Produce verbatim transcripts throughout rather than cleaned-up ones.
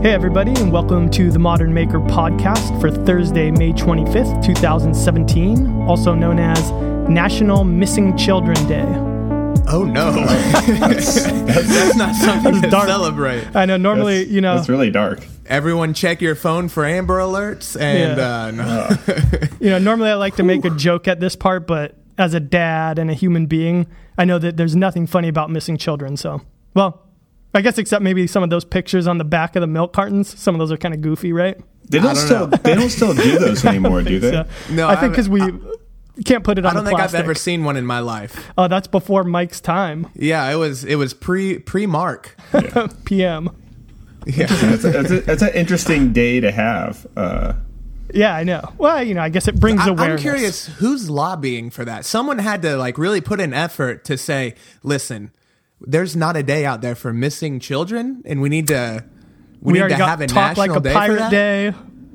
Hey everybody, and welcome to the Modern Maker podcast for Thursday, May twenty-fifth, twenty seventeen, also known as National Missing Children Day. Oh no, that's, that's, that's not something that's to dark. Celebrate. I know, normally, that's, you know. That's really dark. Everyone check your phone for Amber Alerts. And, yeah. uh, no. You know, normally I like to make a joke at this part, but as a dad and a human being, I know that there's nothing funny about missing children, so, well, I guess except maybe some of those pictures on the back of the milk cartons. Some of those are kind of goofy, right? They don't, don't still know. They don't still do those anymore, do they? So. No, I think because we I, can't put it on. I don't the think plastic. I've ever seen one in my life. Oh, that's before Mike's time. Yeah, it was. It was pre pre Mark. Yeah. P M. Yeah, that's, a, that's, a, that's an interesting day to have. Uh, yeah, I know. Well, you know, I guess it brings I, awareness. I'm curious, who's lobbying for that? Someone had to like really put an effort to say, listen. There's not a day out there for missing children, and we need to we, we need to have a talk national like a day pirate for that. Day.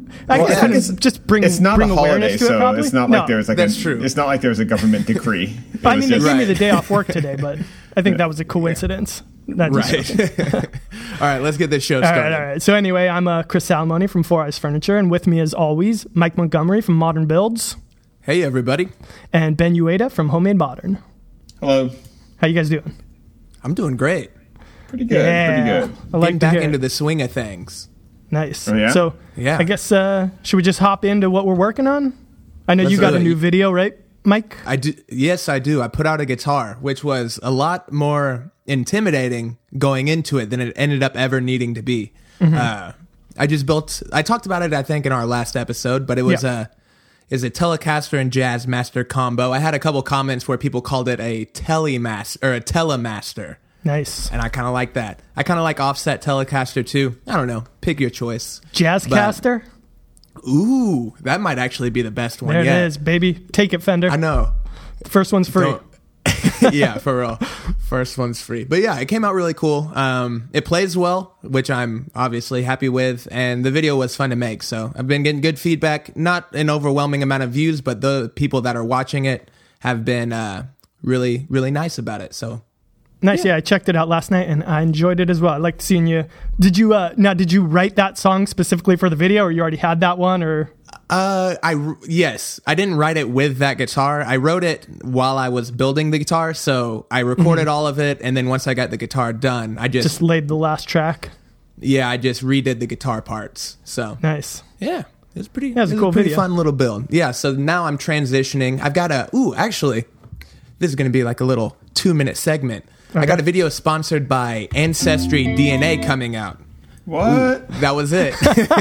I well, guess I guess just bring it's not bring a holiday, awareness to so it. Probably. It's not no, like there's like that's a, true. It's not like there's a government decree. I mean, they just, gave right. me the day off work today, but I think that was a coincidence. That's right. All right, let's get this show started. All right, all right. So anyway, I'm uh, Chris Salamone from Four Eyes Furniture, and with me, as always, Mike Montgomery from Modern Builds. Hey, everybody. And Ben Ueda from Homemade Modern. Hello. How you guys doing? I'm doing great. Pretty good. Yeah. Pretty good. I like Getting to back hear into it. the swing of things. Nice. Oh, yeah? So Yeah. I guess uh, should we just hop into what we're working on? I know Let's you got do a it. new video, right, Mike? I do. Yes, I do. I put out a guitar, which was a lot more intimidating going into it than it ended up ever needing to be. Mm-hmm. Uh, I just built. I talked about it, I think, in our last episode, but it was Yeah. a is a Telecaster and Jazz Master combo. I had a couple comments where people called it a Telemaster or a Telemaster. Nice. And I kind of like that. I kind of like offset Telecaster too. I don't know. Pick your choice. Jazzcaster? But, ooh, that might actually be the best one There yet. it is, baby. Take it, Fender. I know. First one's free. Don't- yeah, for real. First one's free. But yeah, it came out really cool. Um, it plays well, which I'm obviously happy with. And the video was fun to make. So I've been getting good feedback. Not an overwhelming amount of views, but the people that are watching it have been uh, really, really nice about it. So Nice, yeah. yeah. I checked it out last night and I enjoyed it as well. I liked seeing you. Did you uh, now? Did you write that song specifically for the video, or you already had that one? Or uh, I yes, I didn't write it with that guitar. I wrote it while I was building the guitar, so I recorded mm-hmm. all of it, and then once I got the guitar done, I just just laid the last track. Yeah, I just redid the guitar parts. So nice. Yeah, it's pretty. Yeah, it's it a cool a pretty video. Fun little build. Yeah. So now I'm transitioning. I've got a. Ooh, actually, this is going to be like a little two minute segment. Okay. I got a video sponsored by Ancestry D N A coming out. What? Ooh, that was it.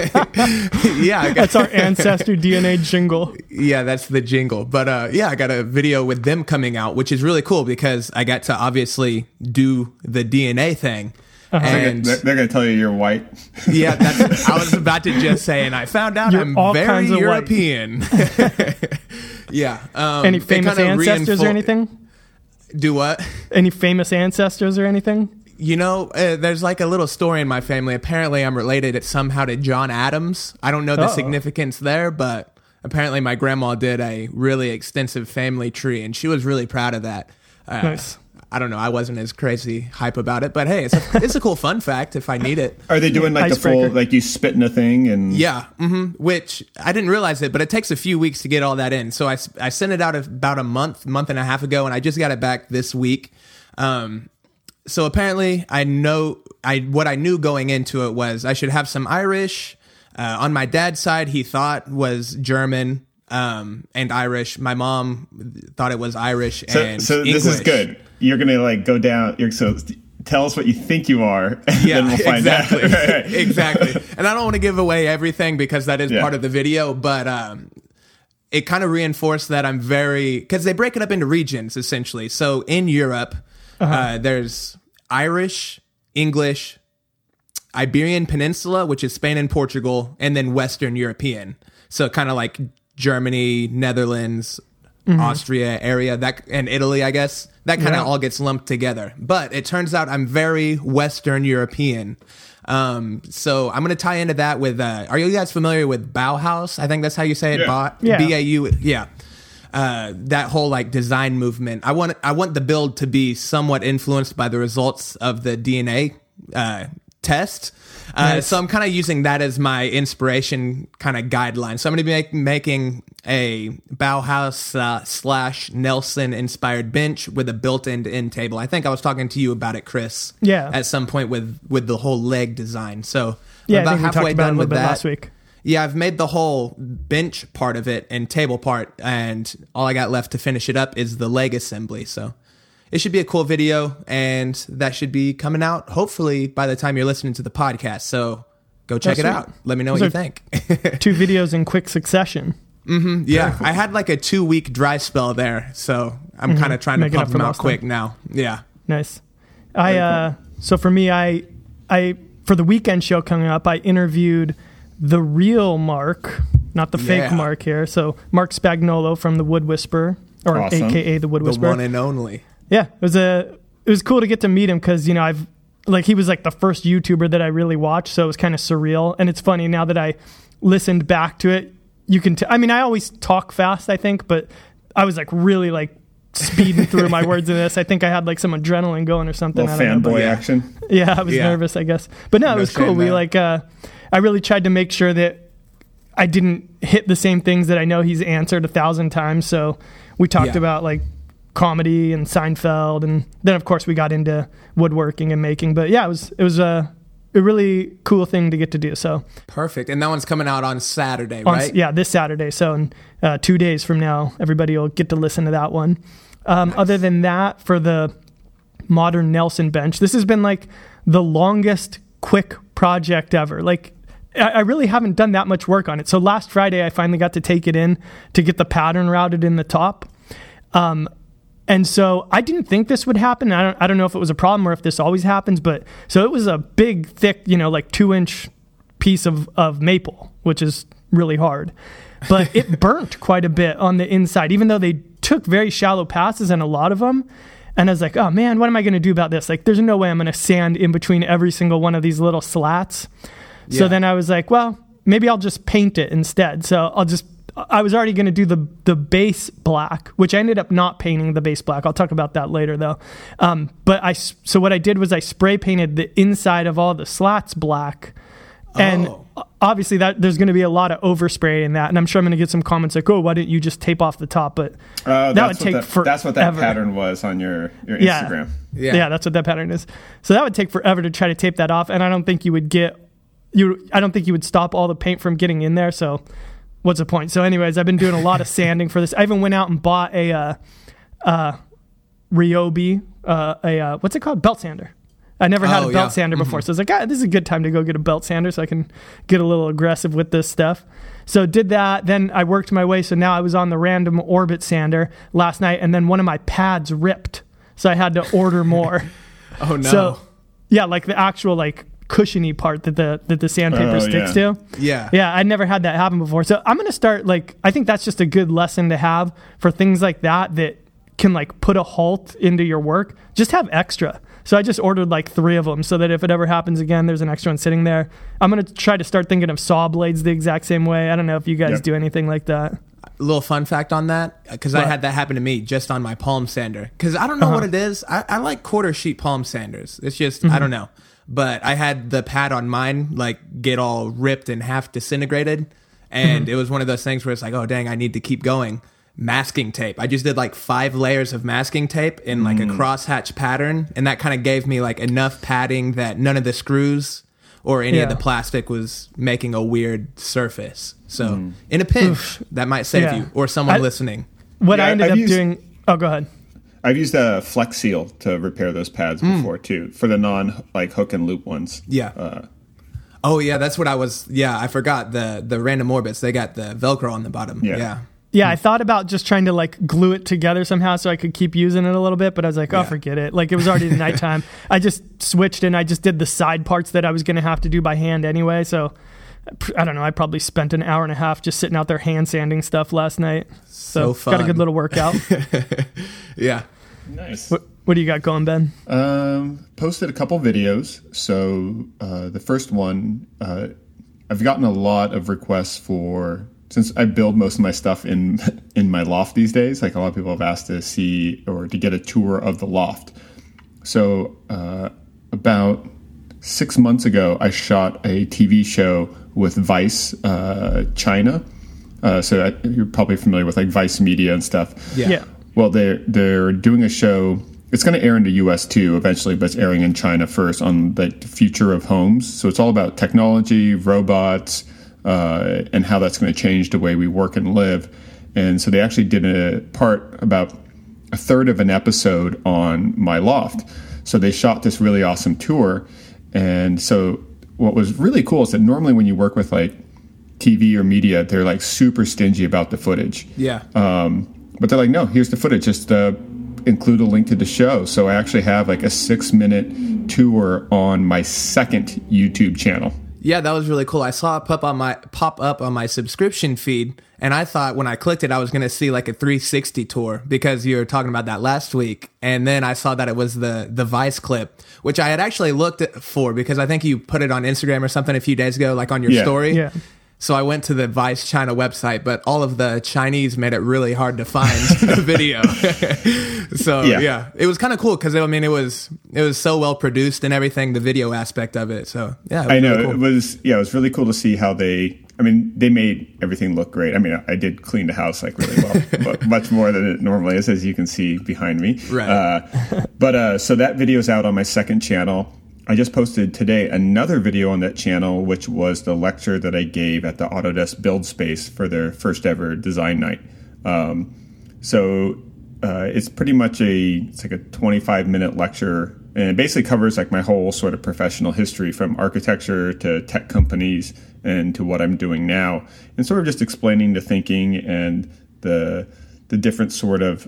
Yeah. I got, that's our Ancestry D N A jingle. Yeah, that's the jingle. But uh, yeah, I got a video with them coming out, which is really cool because I got to obviously do the D N A thing. Uh-huh. And they're, they're going to tell you you're white. Yeah, that's, I was about to just say, and I found out You're I'm all very kinds of European. Yeah. Um, Any famous ancestors reinfo- or anything? Do what? Any famous ancestors or anything? You know, uh, there's like a little story in my family. Apparently, I'm related somehow to John Adams. I don't know the Uh-oh. significance there, but apparently my grandma did a really extensive family tree, and she was really proud of that. Uh, Nice. I don't know. I wasn't as crazy hype about it, but hey, it's a, it's a cool fun fact if I need it. Are they doing like Icebreaker. the full, like you spit in a thing and Yeah, mm-hmm, which I didn't realize it, but it takes a few weeks to get all that in. So I, I sent it out about a month, month and a half ago, and I just got it back this week. Um, so apparently, I know I what I knew going into it was I should have some Irish. Uh, on my dad's side, he thought was German um, and Irish. My mom thought it was Irish So, and so English. this is good. You're going to like go down. You're so tell us what you think you are, and Yeah, then we'll find exactly. out. Right, right. Exactly. And I don't want to give away everything because that is Yeah. part of the video, but um, it kind of reinforced that I'm very, because they break it up into regions essentially. So in Europe, Uh-huh. uh, there's Irish, English, Iberian Peninsula, which is Spain and Portugal, and then Western European. So kind of like Germany, Netherlands, mm-hmm. Austria area, that and Italy, I guess. That kind of Yeah. all gets lumped together. But it turns out I'm very Western European. Um, so I'm going to tie into that with, uh, are you guys familiar with Bauhaus? I think that's how you say it. Yeah. Ba- Yeah. B A U. Yeah. Uh, that whole like design movement. I want I want the build to be somewhat influenced by the results of the D N A uh, test. Uh, Nice. So I'm kind of using that as my inspiration kind of guideline. So I'm going to be make, making a Bauhaus uh, slash Nelson inspired bench with a built-in end table. I think I was talking to you about it, Chris. Yeah. At some point with with the whole leg design. So Yeah, I'm I about think we halfway talked about it a done little with bit that. last week. Yeah, I've made the whole bench part of it and table part, and all I got left to finish it up is the leg assembly. So it should be a cool video, and that should be coming out hopefully by the time you're listening to the podcast. So go check Oh, it sweet. out. Let me know what Those you are- think. Two videos in quick succession. Yeah, I had like a two week dry spell there, so I'm kind of trying to Make it up pump for them out lost quick time. now. Yeah. Nice. I uh, so for me, I I for the weekend show coming up, I interviewed the real Mark, not the fake Yeah. Mark here. So Mark Spagnolo from the Wood Whisperer, or Awesome. A K A the Wood The Whisperer. one and only. Yeah, it was a it was cool to get to meet him because you know I've like he was like the first YouTuber that I really watched, so it was kind of surreal. And it's funny now that I listened back to it, you can. T- I mean, I always talk fast, I think, but I was like really like speeding through my words in this. I think I had like some adrenaline going or something. Little I don't know, fanboy but- yeah. action. yeah, I was Yeah. nervous, I guess. But no, it No was cool. shame, We man. like, uh, I really tried to make sure that I didn't hit the same things that I know he's answered a thousand times. So we talked Yeah. about like comedy and Seinfeld, and then of course we got into woodworking and making. But yeah, it was it was a, a really cool thing to get to do. So Perfect. And that one's coming out on Saturday, on, right? yeah, this Saturday. So in uh, two days from now, everybody will get to listen to that one. Um, Other than that, for the modern Nelson bench, this has been like the longest quick project ever. Like I, I really haven't done that much work on it. So last Friday, I finally got to take it in to get the pattern routed in the top. Um, and so I didn't think this would happen. I don't, I don't know if it was a problem or if this always happens, but so it was a big, thick, you know, like two inch piece of, of maple, which is really hard. But it burnt quite a bit on the inside, even though they took very shallow passes and a lot of them. And I was like, oh man, what am I going to do about this? Like, there's no way I'm going to sand in between every single one of these little slats. So Yeah. then I was like, well, maybe I'll just paint it instead. So I'll just, I was already going to do the the base black, which I ended up not painting the base black. I'll talk about that later though. Um, but I, so what I did was I spray painted the inside of all the slats black. And Oh. obviously that there's going to be a lot of overspray in that. And I'm sure I'm going to get some comments like, oh, why didn't you just tape off the top? But Uh, that that's would what take that, forever. That's what that pattern was on your, your Yeah. Instagram. Yeah. Yeah. that's what that pattern is. So that would take forever to try to tape that off. And I don't think you would get, you. I don't think you would stop all the paint from getting in there. So what's the point? So anyways, I've been doing a lot of sanding for this. I even went out and bought a, uh, uh, Ryobi, uh, a, uh, what's it called? Belt sander. I never had Oh, a belt yeah. sander before. So I was like, ah, this is a good time to go get a belt sander so I can get a little aggressive with this stuff. So did that. Then I worked my way. So now I was on the random orbit sander last night. And then one of my pads ripped. So I had to order more. Oh, no. So yeah, like the actual like cushiony part that the, that the sandpaper Oh, sticks yeah. to. yeah. Yeah, I'd never had that happen before. So I'm going to start like, I think that's just a good lesson to have for things like that that can like put a halt into your work. Just have extra. So I just ordered like three of them so that if it ever happens again, there's an extra one sitting there. I'm going to try to start thinking of saw blades the exact same way. I don't know if you guys Yep. do anything like that. A little fun fact on that, because I What? had that happen to me just on my palm sander. Because I don't know Uh-huh. what it is. I, I like quarter sheet palm sanders. It's just, Mm-hmm. I don't know. But I had the pad on mine like get all ripped and half disintegrated. And Mm-hmm. it was one of those things where it's like, oh, dang, I need to keep going. Masking tape. I just did like five layers of masking tape in like Mm. a crosshatch pattern. And that kind of gave me like enough padding that none of the screws or any of Yeah. the plastic was making a weird surface. So in a pinch, that might save Yeah. you or someone I- listening. What Yeah, I ended I've up used- doing, oh, go ahead. I've used a Flex Seal to repair those pads Hmm. before too, for the non like hook and loop ones. Yeah. Uh, Oh yeah, that's what I was. Yeah, I forgot the the random orbits. They got the Velcro on the bottom. Yeah. Yeah. Yeah, I thought about just trying to like glue it together somehow so I could keep using it a little bit, but I was like, oh, Yeah. forget it. Like it was already the nighttime. I just switched and I just did the side parts that I was going to have to do by hand anyway. So I don't know. I probably spent an hour and a half just sitting out there hand sanding stuff last night. So, So got a fun. good little workout. Yeah. nice. what, what do you got going, Ben? Um, posted a couple videos. So uh, the first one, uh, I've gotten a lot of requests for, since I build most of my stuff in in my loft these days. Like a lot of people have asked to see or to get a tour of the loft. So uh, about six months ago, I shot a T V show with Vice uh, China. Uh, so I, you're probably familiar with like Vice Media and stuff. Yeah. yeah. Well, they're they're doing a show. It's going to air in the U S too eventually, but it's airing in China first on the future of homes. So it's all about technology, robots, uh, and how that's going to change the way we work and live. And so they actually did a part about a third of an episode on my loft. So they shot this really awesome tour. And so what was really cool is that normally when you work with like T V or media, they're like super stingy about the footage. Yeah. Um, but they're like, no, here's the footage. Just uh, include a link to the show. So I actually have like a six minute tour on my second YouTube channel. Yeah, that was really cool. I saw it pop on my pop up on my subscription feed, and I thought when I clicked it, I was going to see like a three sixty tour because you were talking about that last week. And then I saw that it was the the Vice clip, which I had actually looked at for because I think you put it on Instagram or something a few days ago, like on your yeah. story. Yeah. So I went to the Vice China website, but all of the Chinese made it really hard to find the video. so yeah. yeah, it was kind of cool because I mean it was it was so well produced and everything, the video aspect of it. So yeah, it was I know really cool. it was yeah, it was really cool to see how they. I mean, they made everything look great. I mean, I did clean the house like really well, but much more than it normally is, as you can see behind me. Right. Uh, but uh, so that video's out on my second channel. I just posted today another video on that channel, which was the lecture that I gave at the Autodesk Build Space for their first ever design night. Um, so uh, it's pretty much a it's like a twenty-five minute lecture, and it basically covers like my whole sort of professional history from architecture to tech companies and to what I'm doing now, and sort of just explaining the thinking and the the different sort of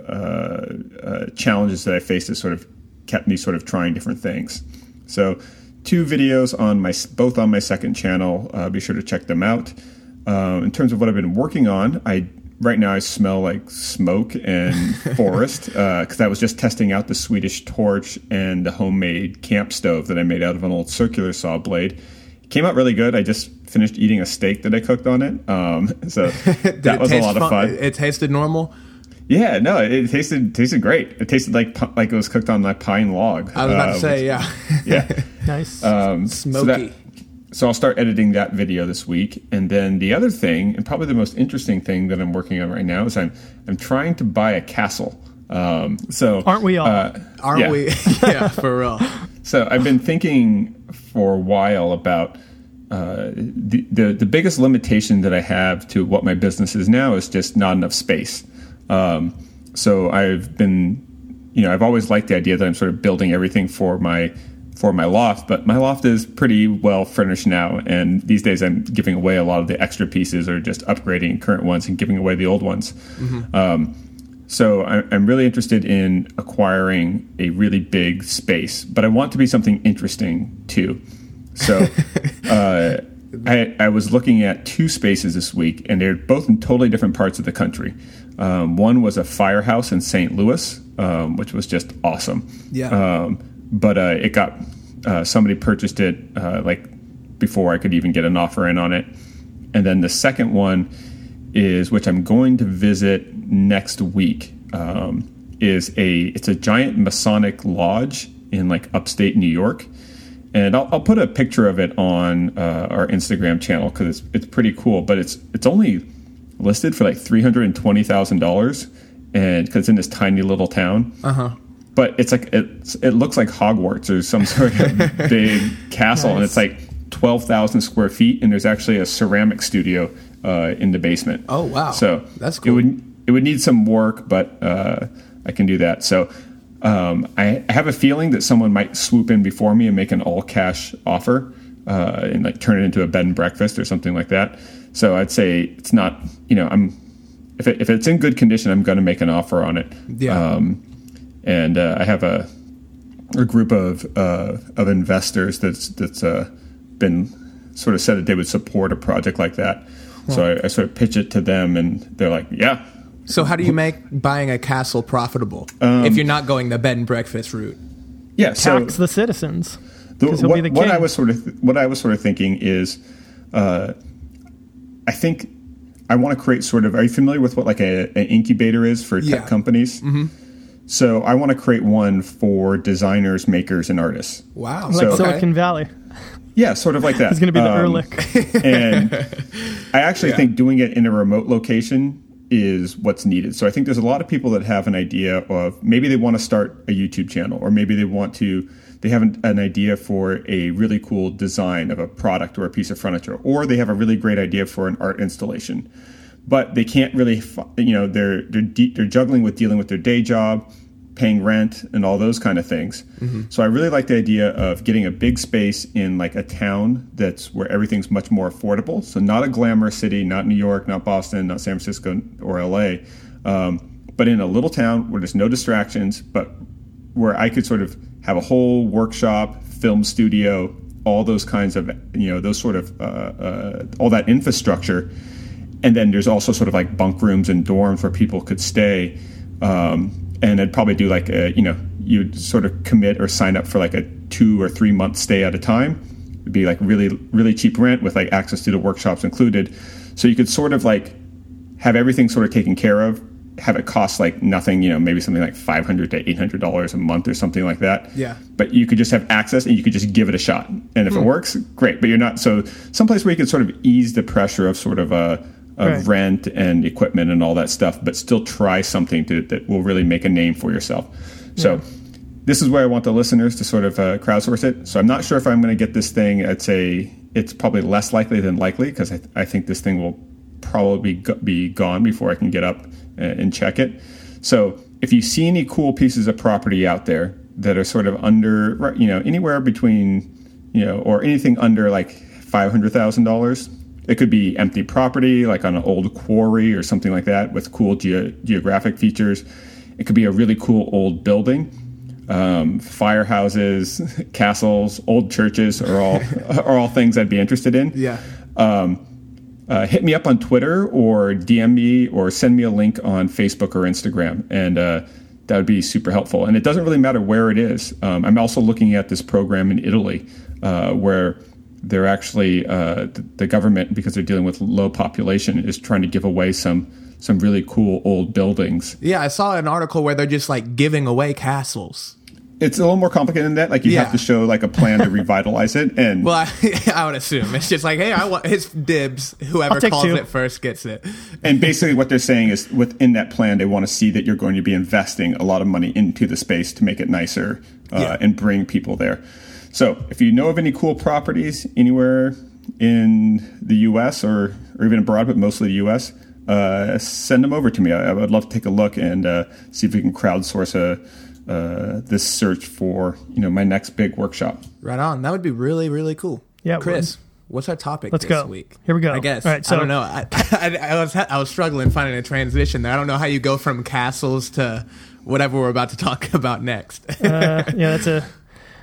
uh, uh, challenges that I faced that sort of kept me sort of trying different things. So two videos on my both on my second channel. Uh, be sure to check them out. Uh, in terms of what I've been working on, I right now I smell like smoke and forest because uh, I was just testing out the Swedish torch and the homemade camp stove that I made out of an old circular saw blade. It came out really good. I just finished eating a steak that I cooked on it. Um, so that was a lot of fun. It tasted normal. Yeah, no, it tasted tasted great. It tasted like like it was cooked on that pine log. I was about uh, to say, which, yeah, yeah, nice, um, smoky. So, that, so I'll start editing that video this week, and then the other thing, and probably the most interesting thing that I'm working on right now, is I'm I'm trying to buy a castle. Um, so aren't we all? Uh, aren't yeah. we? Yeah, for real. So I've been thinking for a while about. Uh, the, the the biggest limitation that I have to what my business is now is just not enough space. Um, so I've been, you know, I've always liked the idea that I'm sort of building everything for my for my loft, but my loft is pretty well furnished now, and these days I'm giving away a lot of the extra pieces or just upgrading current ones and giving away the old ones. Mm-hmm. Um, so I, I'm really interested in acquiring a really big space, but I want to be something interesting too. So uh, I, I was looking at two spaces this week, and they're both in totally different parts of the country. Um, one was a firehouse in Saint Louis, um, which was just awesome. Yeah. Um, but uh, it got uh, somebody purchased it uh, like before I could even get an offer in on it. And then the second one is, which I'm going to visit next week, um, is a it's a giant Masonic lodge in like upstate New York. And I'll, I'll put a picture of it on uh, our Instagram channel because it's it's pretty cool. But it's it's only listed for like three hundred and twenty thousand dollars, and because it's in this tiny little town. Uh huh. But it's like it's, it looks like Hogwarts or some sort of big castle, nice. And it's like twelve thousand square feet, and there's actually a ceramic studio uh, in the basement. Oh wow! So that's cool. It would it would need some work, but uh, I can do that. So. Um, I have a feeling that someone might swoop in before me and make an all-cash offer uh, and like turn it into a bed and breakfast or something like that. So I'd say it's not, you know, I'm if it, if it's in good condition, I'm going to make an offer on it. Yeah. Um, and uh, I have a a group of uh, of investors that's that's uh, been sort of said that they would support a project like that. Huh. So I, I sort of pitch it to them, and they're like, "Yeah." So how do you make buying a castle profitable um, if you're not going the bed and breakfast route? Yeah, tax so the citizens. The, what, be the what I was sort of what I was sort of thinking is, uh, I think I want to create sort of. Are you familiar with what like a, an incubator is for yeah. tech companies? Mm-hmm. So I want to create one for designers, makers, and artists. Wow. Like So- okay. Silicon Valley. Yeah, sort of like that. It's going to be the Um, Ehrlich. And I actually Yeah. think doing it in a remote location is what's needed. So I think there's a lot of people that have an idea of maybe they want to start a YouTube channel, or maybe they want to, they have an, an idea for a really cool design of a product or a piece of furniture, or they have a really great idea for an art installation, but they can't really, fi- you know, they're they're de- they're juggling with dealing with their day job, paying rent, and all those kind of things. Mm-hmm. So I really like the idea of getting a big space in like a town that's where everything's much more affordable. So not a glamorous city, not New York, not Boston, not San Francisco or L A, um, but in a little town where there's no distractions, but where I could sort of have a whole workshop, film studio, all those kinds of, you know, those sort of, uh, uh, all that infrastructure. And then there's also sort of like bunk rooms and dorms where people could stay. Um, and I'd probably do like a, you know, you'd sort of commit or sign up for like a two or three month stay at a time. It'd be like really, really cheap rent with like access to the workshops included. So you could sort of like have everything sort of taken care of, have it cost like nothing, you know, maybe something like five hundred to eight hundred dollars a month or something like that. Yeah. But you could just have access and you could just give it a shot. And if Hmm. it works, great. But you're not, so someplace where you could sort of ease the pressure of sort of a, of Right. rent and equipment and all that stuff, but still try something to, that will really make a name for yourself. So this is where I want the listeners to sort of uh, crowdsource it. So I'm not sure if I'm going to get this thing. I'd say it's probably less likely than likely, because I, th- I think this thing will probably go- be gone before I can get up and, and check it. So if you see any cool pieces of property out there that are sort of under, you know, anywhere between, you know, or anything under like five hundred thousand dollars, it could be empty property, like on an old quarry or something like that with cool ge- geographic features. It could be a really cool old building. Um, firehouses, castles, old churches are all are all things I'd be interested in. Yeah. Um, uh, hit me up on Twitter or D M me or send me a link on Facebook or Instagram, and uh, that would be super helpful. And it doesn't really matter where it is. Um, I'm also looking at this program in Italy uh, where they're actually uh, the, the government, because they're dealing with low population, is trying to give away some some really cool old buildings. Yeah, I saw an article where they're just like giving away castles. It's a little more complicated than that. Like you Yeah. have to show like a plan to revitalize it. And Well, I, I would assume it's just like, hey, I want his dibs. Whoever I'll take calls two. it first gets it. and basically what they're saying is within that plan, they want to see that you're going to be investing a lot of money into the space to make it nicer uh, Yeah. and bring people there. So if you know of any cool properties anywhere in the U S or, or even abroad, but mostly the U S, uh, send them over to me. I, I would love to take a look and uh, see if we can crowdsource a, uh, this search for, you know, my next big workshop. Right on. That would be really, really cool. Yeah, it Chris, what's our topic Let's this go. week? Here we go. I guess. All right, so- I don't know. I, I, I was I was struggling finding a transition there. I don't know how you go from castles to whatever we're about to talk about next. uh, yeah, that's a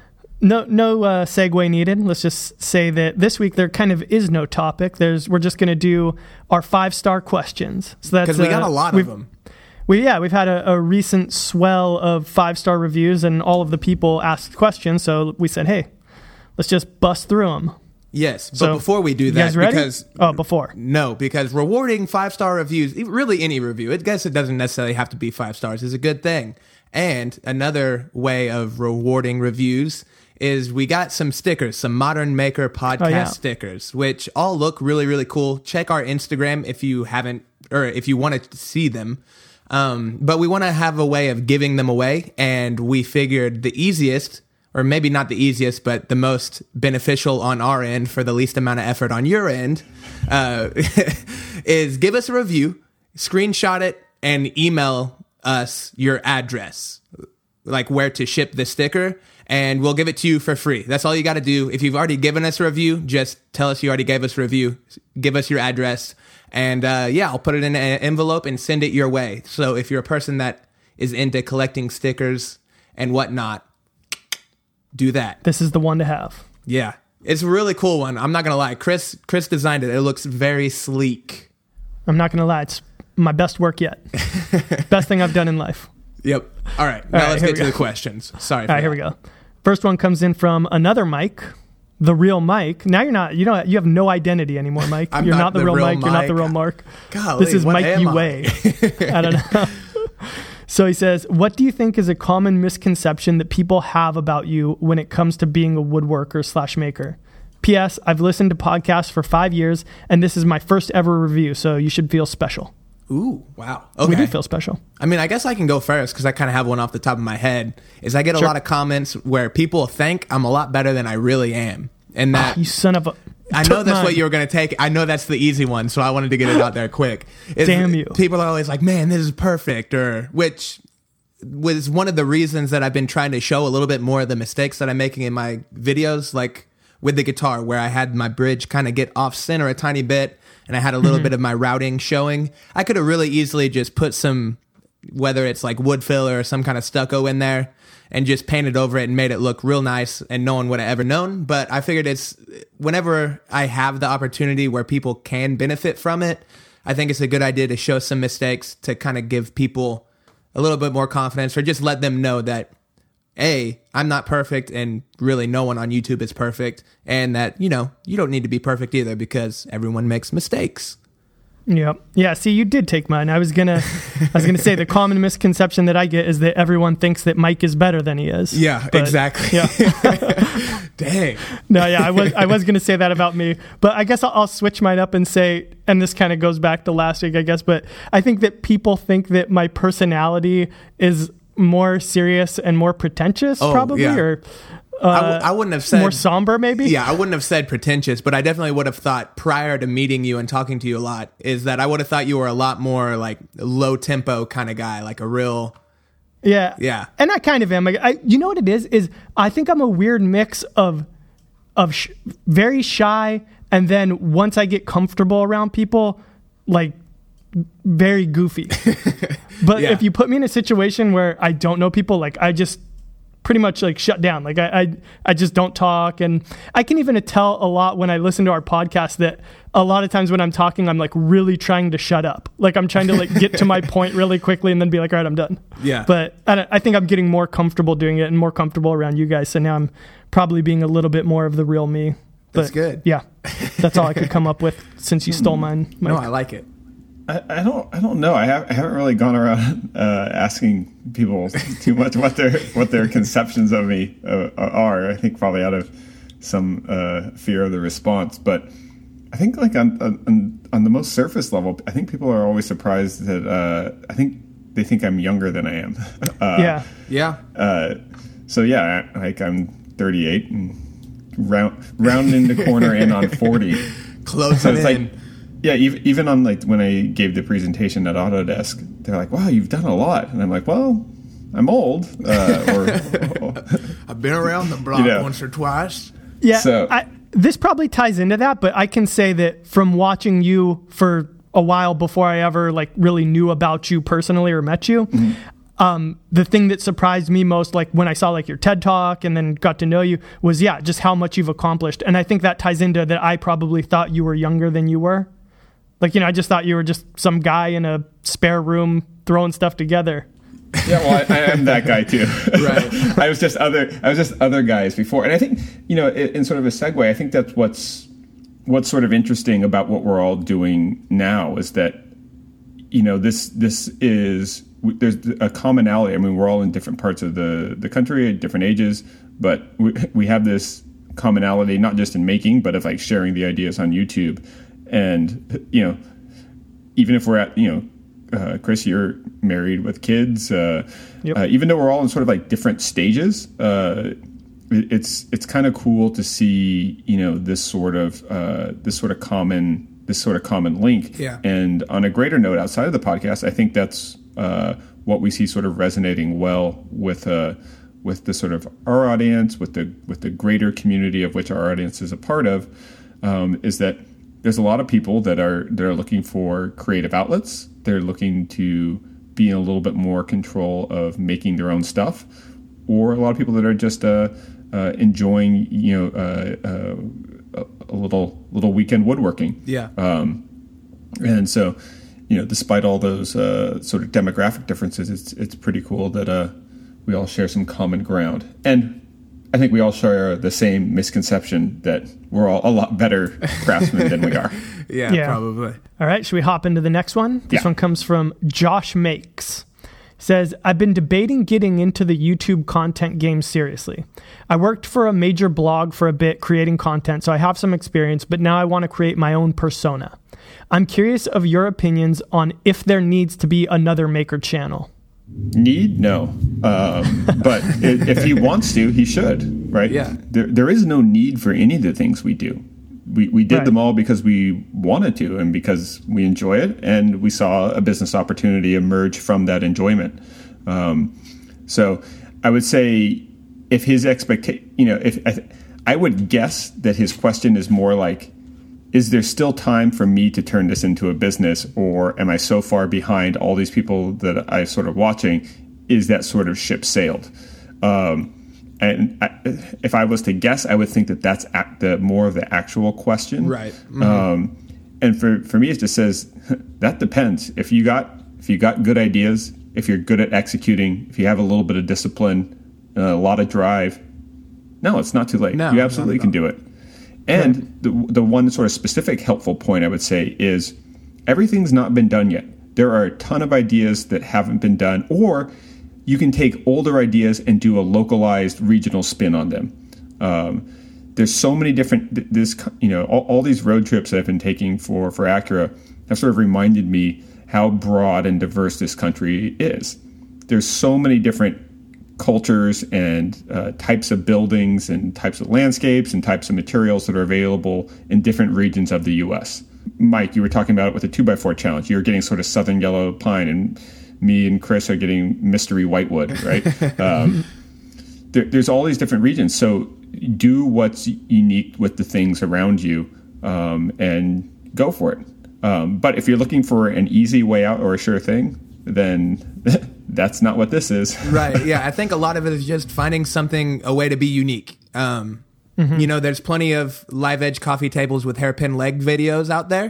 no no uh, segue needed. Let's just say that this week there kind of is no topic. There's we're just going to do our five star questions. So that's Because we got uh, a lot of we've- them. We yeah we've had a, a recent swell of five star reviews, and all of the people asked questions. So we said, hey, let's just bust through them. Yes, but So, before we do you that, guys ready? because Oh, before. no, because rewarding five star reviews, really any review, I guess it doesn't necessarily have to be five stars, is a good thing. And another way of rewarding reviews is we got some stickers, some Modern Maker podcast Oh, yeah. stickers, which all look really, really cool. Check our Instagram if you haven't, or if you want to see them. Um, but we want to have a way of giving them away, and we figured the easiest, or maybe not the easiest, but the most beneficial on our end for the least amount of effort on your end, uh, is give us a review, screenshot it, and email us your address, like where to ship the sticker, and we'll give it to you for free. That's all you got to do. If you've already given us a review, just tell us you already gave us a review, give us your address, and uh, yeah, I'll put it in an envelope and send it your way. So if you're a person that is into collecting stickers and whatnot, do that. This is the one to have. Yeah, it's a really cool one. I'm not gonna lie, Chris Chris designed it. It looks very sleek. I'm not going to lie. It's my best work yet. Best thing I've done in life. Yep. All right, now right, let's here get we to go. the questions. Sorry. All right, here we go. First one comes in from another Mike, the real Mike. Now you're not, you know, you have no identity anymore, Mike. I'm you're not not, the, the real real Mike. You're not the Mike. real Mark. Golly, This is what Mike am you I? weigh. I don't know. So he says, what do you think is a common misconception that people have about you when it comes to being a woodworker slash maker? P S. I've listened to podcasts for five years, and this is my first ever review, so you should feel special. Ooh, wow. Okay. We do feel special. I mean, I guess I can go first because I kind of have one off the top of my head. Is I get a Sure. lot of comments where people think I'm a lot better than I really am. And that... Oh, you son of a... I know that's what you were going to take. I know that's the easy one, so I wanted to get it out there quick. Is Damn you. People are always like, man, this is perfect, or which was one of the reasons that I've been trying to show a little bit more of the mistakes that I'm making in my videos, like with the guitar, where I had my bridge kind of get off center a tiny bit, and I had a little mm-hmm. bit of my routing showing. I could have really easily just put some, whether it's like wood filler or some kind of stucco in there, and just painted over it and made it look real nice, and no one would have ever known. But I figured it's whenever I have the opportunity where people can benefit from it, I think it's a good idea to show some mistakes to kind of give people a little bit more confidence, or just let them know that, A, I'm not perfect, and really no one on YouTube is perfect, and that, you know, you don't need to be perfect either because everyone makes mistakes. Yeah. Yeah. See, you did take mine. I was going to, I was going to say the common misconception that I get is that everyone thinks that Mike is better than he is. Yeah, but, exactly. Yeah. Dang. No, yeah, I was, I was going to say that about me, but I guess I'll, I'll switch mine up and say, and this kind of goes back to last week, I guess, but I think that people think that my personality is more serious and more pretentious, oh, probably, yeah. or Uh, I, w- I wouldn't have said more somber, maybe. Yeah, I wouldn't have said pretentious, but I definitely would have thought prior to meeting you and talking to you a lot is that I would have thought you were a lot more like low tempo kind of guy, like a real. Yeah, yeah, and I kind of am. Like, I, you know what it is? Is I think I'm a weird mix of of sh- very shy, and then once I get comfortable around people, like very goofy. But yeah. if you put me in a situation where I don't know people, like I just. pretty much like shut down. Like I, I, I just don't talk. And I can even tell a lot when I listen to our podcast that a lot of times when I'm talking, I'm like really trying to shut up. Like I'm trying to like get to my point really quickly and then be like, all right, I'm done. Yeah. But I, don't, I think I'm getting more comfortable doing it and more comfortable around you guys. So now I'm probably being a little bit more of the real me. But that's good. Yeah. That's all I could come up with since you stole mine, Mike. No, I like it. I, I don't. I don't know. I, have, I haven't really gone around uh, asking people too much what their what their conceptions of me uh, are. I think probably out of some uh, fear of the response. But I think like on, on on the most surface level, I think people are always surprised that uh, I think they think I'm younger than I am. Uh, yeah. Yeah. Uh, so yeah, like I'm thirty-eight and round rounding the corner in on forty. Close so it it's in. like. Yeah, even on like when I gave the presentation at Autodesk, they're like, "Wow, you've done a lot," and I'm like, "Well, I'm old." Uh, or I've been around the block you know. once or twice. Yeah, so, I, this probably ties into that, but I can say that from watching you for a while before I ever like really knew about you personally or met you. Mm-hmm. Um, the thing that surprised me most, like when I saw like your TED Talk and then got to know you, was yeah, just how much you've accomplished, and I think that ties into that. I probably thought you were younger than you were. Like, you know, I just thought you were just some guy in a spare room throwing stuff together. Yeah, well, I, I am that guy too. Right. I was just other. I was just other guys before, and I think you know, in, in sort of a segue, I think that's what's what's sort of interesting about what we're all doing now is that you know this this is there's a commonality. I mean, we're all in different parts of the the country at different ages, but we we have this commonality not just in making, but of like sharing the ideas on YouTube. And, you know, even if we're at, you know, uh, Chris, you're married with kids, uh, yep. uh, even though we're all in sort of like different stages, uh, it's it's kind of cool to see, you know, this sort of uh, this sort of common this sort of common link. Yeah. And on a greater note, outside of the podcast, I think that's uh, what we see sort of resonating well with uh, with the sort of our audience, with the with the greater community of which our audience is a part of, um, is that there's a lot of people that are that are looking for creative outlets. They're looking to be in a little bit more control of making their own stuff, or a lot of people that are just uh, uh, enjoying, you know, uh, uh, a little little weekend woodworking. Yeah. Um, and so, you know, despite all those uh, sort of demographic differences, it's it's pretty cool that uh, we all share some common ground. And I think we all share the same misconception that we're all a lot better craftsmen than we are. Yeah, yeah, probably. All right, should we hop into the next one? This yeah. one comes from Josh Makes. says, I've been debating getting into the YouTube content game seriously. I worked for a major blog for a bit creating content, so I have some experience, but now I want to create my own persona. I'm curious of your opinions on if there needs to be another Maker channel. Need? No. Um, but if he wants to, he should, right? Yeah. There, there is no need for any of the things we do. We we did right. them all because we wanted to and because we enjoy it, and we saw a business opportunity emerge from that enjoyment. Um, so I would say if his expectation, you know, if I, I would guess that his question is more like, is there still time for me to turn this into a business, or am I so far behind all these people that I'm sort of watching? Is that sort of ship sailed? Um, And I, if I was to guess, I would think that that's at the more of the actual question, right? Mm-hmm. Um, and for, for me, it just says that depends. If you got if you got good ideas, if you're good at executing, if you have a little bit of discipline, uh, a lot of drive, no, it's not too late. No, you absolutely no, no. can do it. And right. the the one sort of specific helpful point I would say is everything's not been done yet. There are a ton of ideas that haven't been done, or you can take older ideas and do a localized regional spin on them. Um, there's so many different, this, you know, all, all these road trips that I've been taking for, for Acura have sort of reminded me how broad and diverse this country is. There's so many different cultures and uh, types of buildings and types of landscapes and types of materials that are available in different regions of the U S. Mike, you were talking about it with the two by four challenge. You're getting sort of southern yellow pine, and me and Chris are getting mystery whitewood, right? um, there, there's all these different regions. So do what's unique with the things around you um, and go for it. Um, but if you're looking for an easy way out or a sure thing, then that's not what this is. Right. Yeah. I think a lot of it is just finding something, a way to be unique. Um, mm-hmm. You know, there's plenty of live edge coffee tables with hairpin leg videos out there.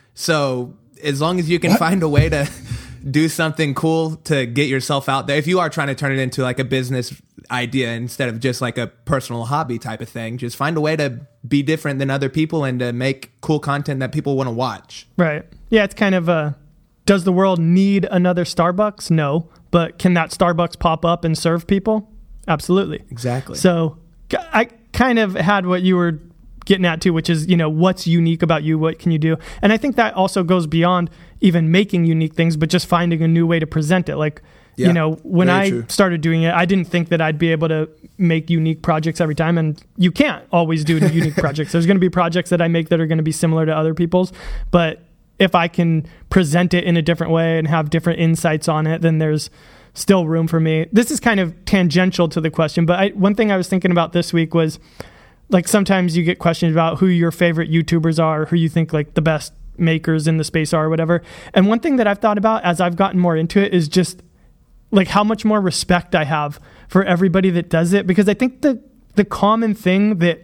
So as long as you can what? find a way to do something cool to get yourself out there, if you are trying to turn it into like a business idea instead of just like a personal hobby type of thing, just find a way to be different than other people and to make cool content that people want to watch. Right. Yeah, it's kind of a, does the world need another Starbucks? No. But can that Starbucks pop up and serve people? Absolutely. Exactly. So I kind of had what you were getting at too, which is, you know, what's unique about you? What can you do? And I think that also goes beyond even making unique things, but just finding a new way to present it. Like, yeah, you know, when I true. started doing it, I didn't think that I'd be able to make unique projects every time. And you can't always do unique projects. There's going to be projects that I make that are going to be similar to other people's, but if I can present it in a different way and have different insights on it, then there's still room for me. This is kind of tangential to the question, but I, one thing I was thinking about this week was, like, sometimes you get questions about who your favorite YouTubers are, who you think like the best makers in the space are or whatever. And one thing that I've thought about as I've gotten more into it is just like how much more respect I have for everybody that does it. Because I think the, the common thing that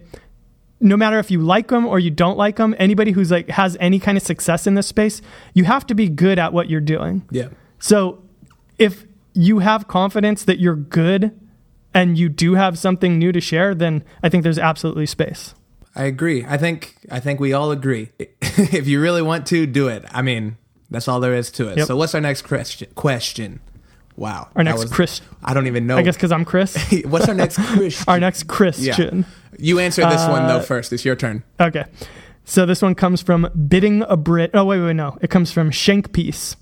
no matter if you like them or you don't like them, anybody who's like has any kind of success in this space, you have to be good at what you're doing. Yeah. So if you have confidence that you're good and you do have something new to share, then I think there's absolutely space. I agree. I think I think we all agree. If you really want to, do it. I mean, that's all there is to it. Yep. So what's our next question? Question. Wow. Our next was, Chris. I don't even know. I guess because I'm Chris. What's our next Christian? Our next Christian. Yeah. You answer this uh, one, though, first. It's your turn. Okay. So this one comes from Bidding a Brit. Oh, wait, wait, no. It comes from Shankpiece.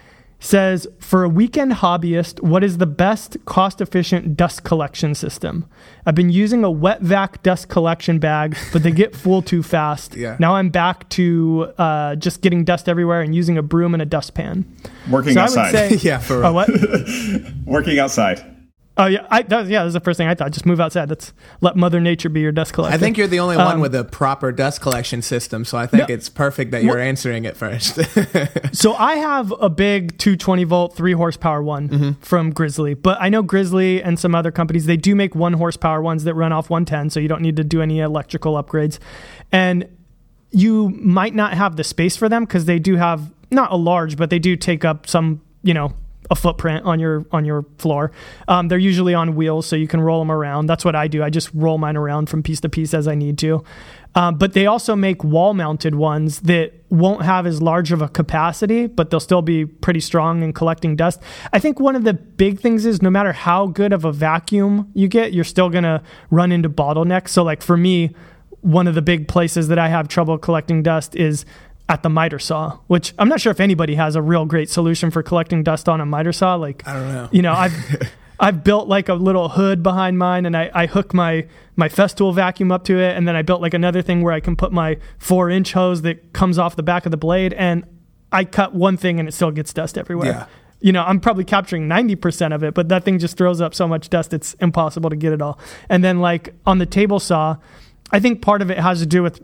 Says, for a weekend hobbyist, what is the best cost-efficient dust collection system? I've been using a wet vac dust collection bag, but they get full too fast. Yeah. Now I'm back to uh, just getting dust everywhere and using a broom and a dustpan. Working so outside. I would say, yeah, for real. Oh, what? Working outside. Oh, yeah. I, that, yeah, that was the first thing I thought. Just move outside. Let's let Mother Nature be your dust collector. I think you're the only um, one with a proper dust collection system, so I think no, it's perfect that you're well, answering it first. So I have a big two hundred twenty volt, three horsepower one mm-hmm. from Grizzly, but I know Grizzly and some other companies, they do make one horsepower ones that run off one ten, so you don't need to do any electrical upgrades. And you might not have the space for them because they do have, not a large, but they do take up some, you know, a footprint on your on your floor. Um, they're usually on wheels, so you can roll them around. That's what I do. I just roll mine around from piece to piece as I need to. Um, but they also make wall-mounted ones that won't have as large of a capacity, but they'll still be pretty strong in collecting dust. I think one of the big things is no matter how good of a vacuum you get, you're still going to run into bottlenecks. So like for me, one of the big places that I have trouble collecting dust is at the miter saw, which I'm not sure if anybody has a real great solution for collecting dust on a miter saw. Like, I don't know. You know, I've... I've built like a little hood behind mine, and I, I hook my, my Festool vacuum up to it, and then I built like another thing where I can put my four inch hose that comes off the back of the blade, and I cut one thing and it still gets dust everywhere. Yeah. You know, I'm probably capturing ninety percent of it, but that thing just throws up so much dust, it's impossible to get it all. And then like on the table saw, I think part of it has to do with,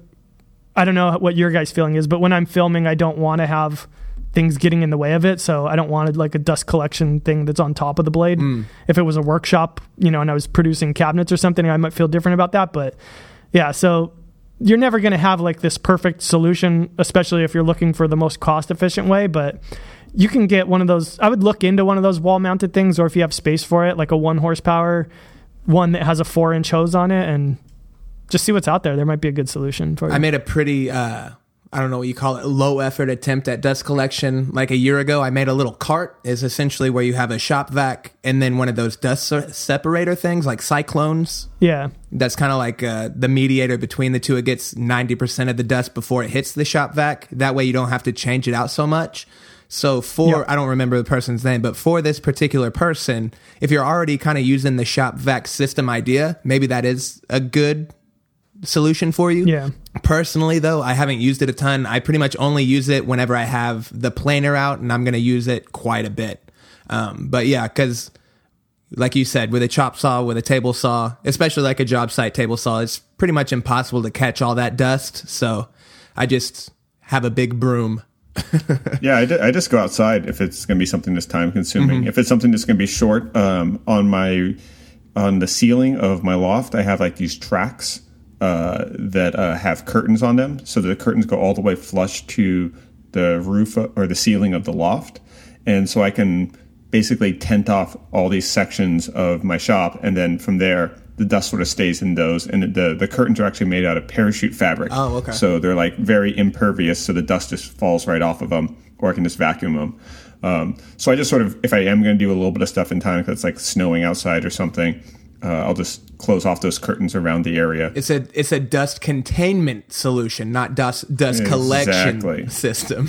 I don't know what your guys' feeling is, but when I'm filming, I don't want to have things getting in the way of it. So I don't want like a dust collection thing that's on top of the blade. Mm. If it was a workshop, you know, and I was producing cabinets or something, I might feel different about that. But yeah, so you're never going to have like this perfect solution, especially if you're looking for the most cost efficient way. But you can get one of those. I would look into one of those wall mounted things, or if you have space for it, like a one horsepower one that has a four inch hose on it, and just see what's out there. There might be a good solution for you. I made a pretty, uh, I don't know what you call it, low effort attempt at dust collection. Like a year ago, I made a little cart, is essentially where you have a shop vac and then one of those dust separator things like cyclones. Yeah. That's kind of like uh, the mediator between the two. It gets ninety percent of the dust before it hits the shop vac. That way you don't have to change it out so much. So for, yep. I don't remember the person's name, but for this particular person, if you're already kind of using the shop vac system idea, maybe that is a good solution for you. Yeah. Personally, though, I haven't used it a ton. I pretty much only use it whenever I have the planer out, and I'm going to use it quite a bit. Um, but yeah, because like you said, with a chop saw, with a table saw, especially like a job site table saw, it's pretty much impossible to catch all that dust. So I just have a big broom. yeah, I, d- I just go outside if it's going to be something that's time consuming. Mm-hmm. If it's something that's going to be short, um, on my on the ceiling of my loft, I have like these tracks uh, that uh, have curtains on them, so the curtains go all the way flush to the roof or the ceiling of the loft, and so I can basically tent off all these sections of my shop, and then from there the dust sort of stays in those, and the the curtains are actually made out of parachute fabric. Oh, okay. So they're like very impervious, so the dust just falls right off of them, or I can just vacuum them. Um, so I just sort of, if I am going to do a little bit of stuff in time, because it's like snowing outside or something, uh, I'll just close off those curtains around the area. It's a it's a dust containment solution, not dust dust exactly. collection system.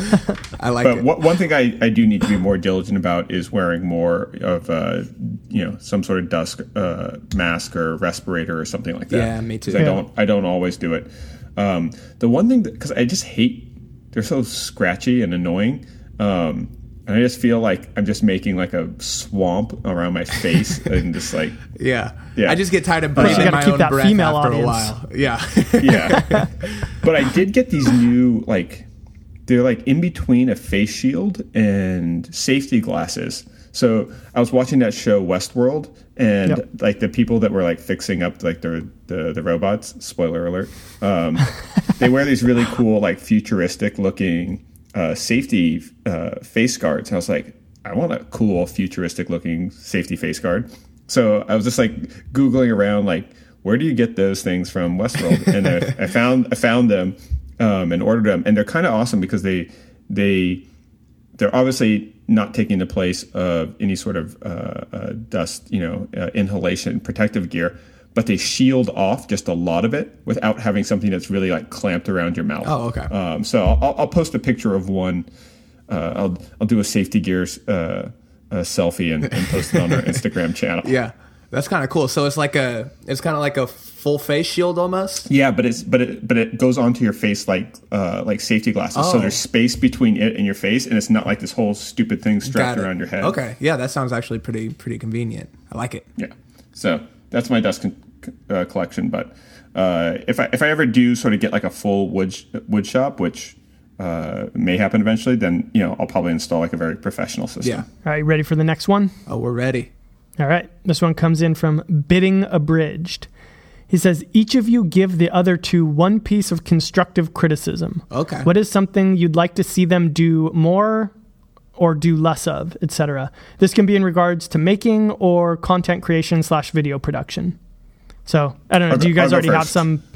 I like but it. But one thing I, I do need to be more diligent about is wearing more of uh, you know some sort of dust uh, mask or respirator or something like that. Yeah, me too. I yeah. don't I don't always do it. Um, the one thing because I just hate they're so scratchy and annoying. Um, And I just feel like I'm just making like a swamp around my face and just like yeah, yeah. I just get tired of Plus breathing you my keep own that breath female after audience. a while. Yeah, yeah. But I did get these new like they're like in between a face shield and safety glasses. So I was watching that show Westworld, and yep. like the people that were like fixing up like the the, the robots. Spoiler alert! Um, they wear these really cool like futuristic looking. Uh, safety uh, face guards. And I was like, I want a cool futuristic looking safety face guard. So I was just like Googling around, like, where do you get those things from Westworld? And I, I found I found them um, and ordered them, and they're kind of awesome because they they they're obviously not taking the place of any sort of uh, uh, dust, you know, uh, inhalation protective gear. But they shield off just a lot of it without having something that's really like clamped around your mouth. Oh, okay. Um, so I'll, I'll post a picture of one. Uh, I'll I'll do a safety gears uh, a selfie and, and post it on our Instagram channel. Yeah, that's kind of cool. So it's like a it's kind of like a full face shield almost. Yeah, but it's but it but it goes onto your face like uh, like safety glasses. Oh. So there's space between it and your face, and it's not like this whole stupid thing strapped around your head. Okay, yeah, that sounds actually pretty pretty convenient. I like it. Yeah. So that's my dust con- uh, collection. But uh, if I if I ever do sort of get like a full wood sh- wood shop, which uh, may happen eventually, then you know I'll probably install like a very professional system. Yeah. All right, ready for the next one? Oh, we're ready. All right. This one comes in from Bidding Abridged. He says, each of you give the other two one piece of constructive criticism. Okay. What is something you'd like to see them do more or do less of, et cetera? This can be in regards to making or content creation slash video production. So, I don't know. I'll do you go, guys I'll already go have first. some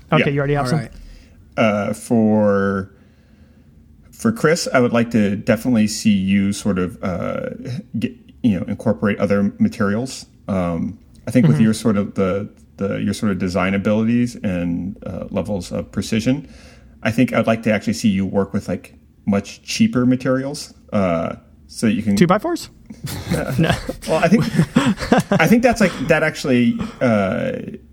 Okay, Yeah. you already have All some. right. Uh, for for Chris, I would like to definitely see you sort of uh, get, you know, incorporate other materials. Um, I think with Mm-hmm. your sort of the the your sort of design abilities and uh, levels of precision, I think I'd like to actually see you work with like much cheaper materials, uh, so that you can Two by fours? No. Well, I think I think that's like that actually uh,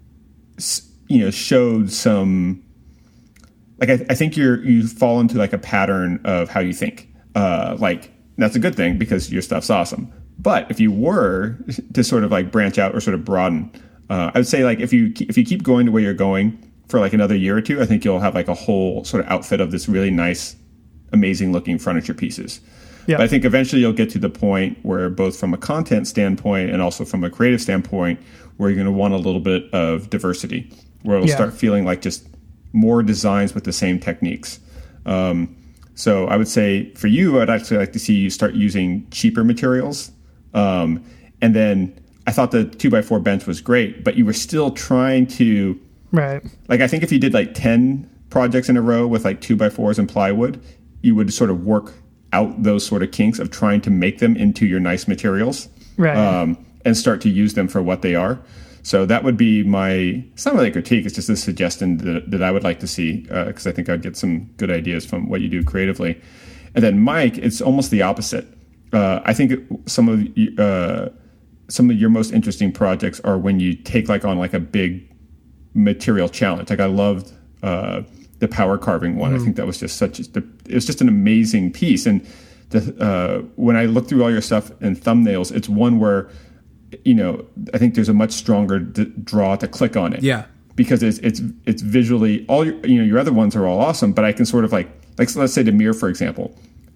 s- you know showed some like I, I think you're you fall into like a pattern of how you think. Uh, like that's a good thing because your stuff's awesome. But if you were to sort of like branch out or sort of broaden, uh, I would say like if you if you keep going the way you're going for like another year or two, I think you'll have like a whole sort of outfit of this really nice, amazing looking furniture pieces. Yeah. But I think eventually you'll get to the point where both from a content standpoint and also from a creative standpoint, where you're going to want a little bit of diversity, where it'll Yeah. start feeling like just more designs with the same techniques. Um, so I would say for you, I'd actually like to see you start using cheaper materials. Um, and then I thought the two by four bench was great, but you were still trying to, Right. like, I think if you did like ten projects in a row with like two by fours and plywood, you would sort of work out those sort of kinks of trying to make them into your nice materials, Right. um, and start to use them for what they are. So that would be my, it's not really a critique, it's just a suggestion that, that I would like to see, because uh, I think I'd get some good ideas from what you do creatively. And then Mike, it's almost the opposite. Uh, I think some of uh, some of your most interesting projects are when you take like on like a big material challenge. Like I loved uh, the power carving one. Mm. I think that was just such a, it was just an amazing piece. And the, uh, when I look through all your stuff and thumbnails, it's one where, you know, I think there's a much stronger d- draw to click on it. Yeah. Because it's it's it's visually all your, you know, your other ones are all awesome, but I can sort of like like so let's say the mirror, for example.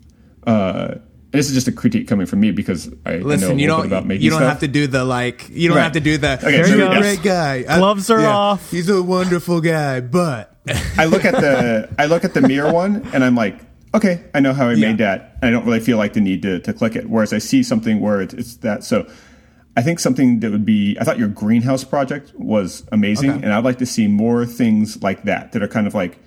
Uh, and this is just a critique coming from me because I, Listen, I know a you little don't, bit about making you don't stuff. have to do the like. You don't Right. have to do the. Okay, He's there you a go. great guy. I- Gloves are yeah, off. He's a wonderful guy, but I look at the I look at the mirror one and I'm like, okay, I know how I Yeah. made that. And I don't really feel like the need to, to click it. Whereas I see something where it's, it's that. So I think something that would be, I thought your greenhouse project was amazing. Okay. And I'd like to see more things like that, that are kind of like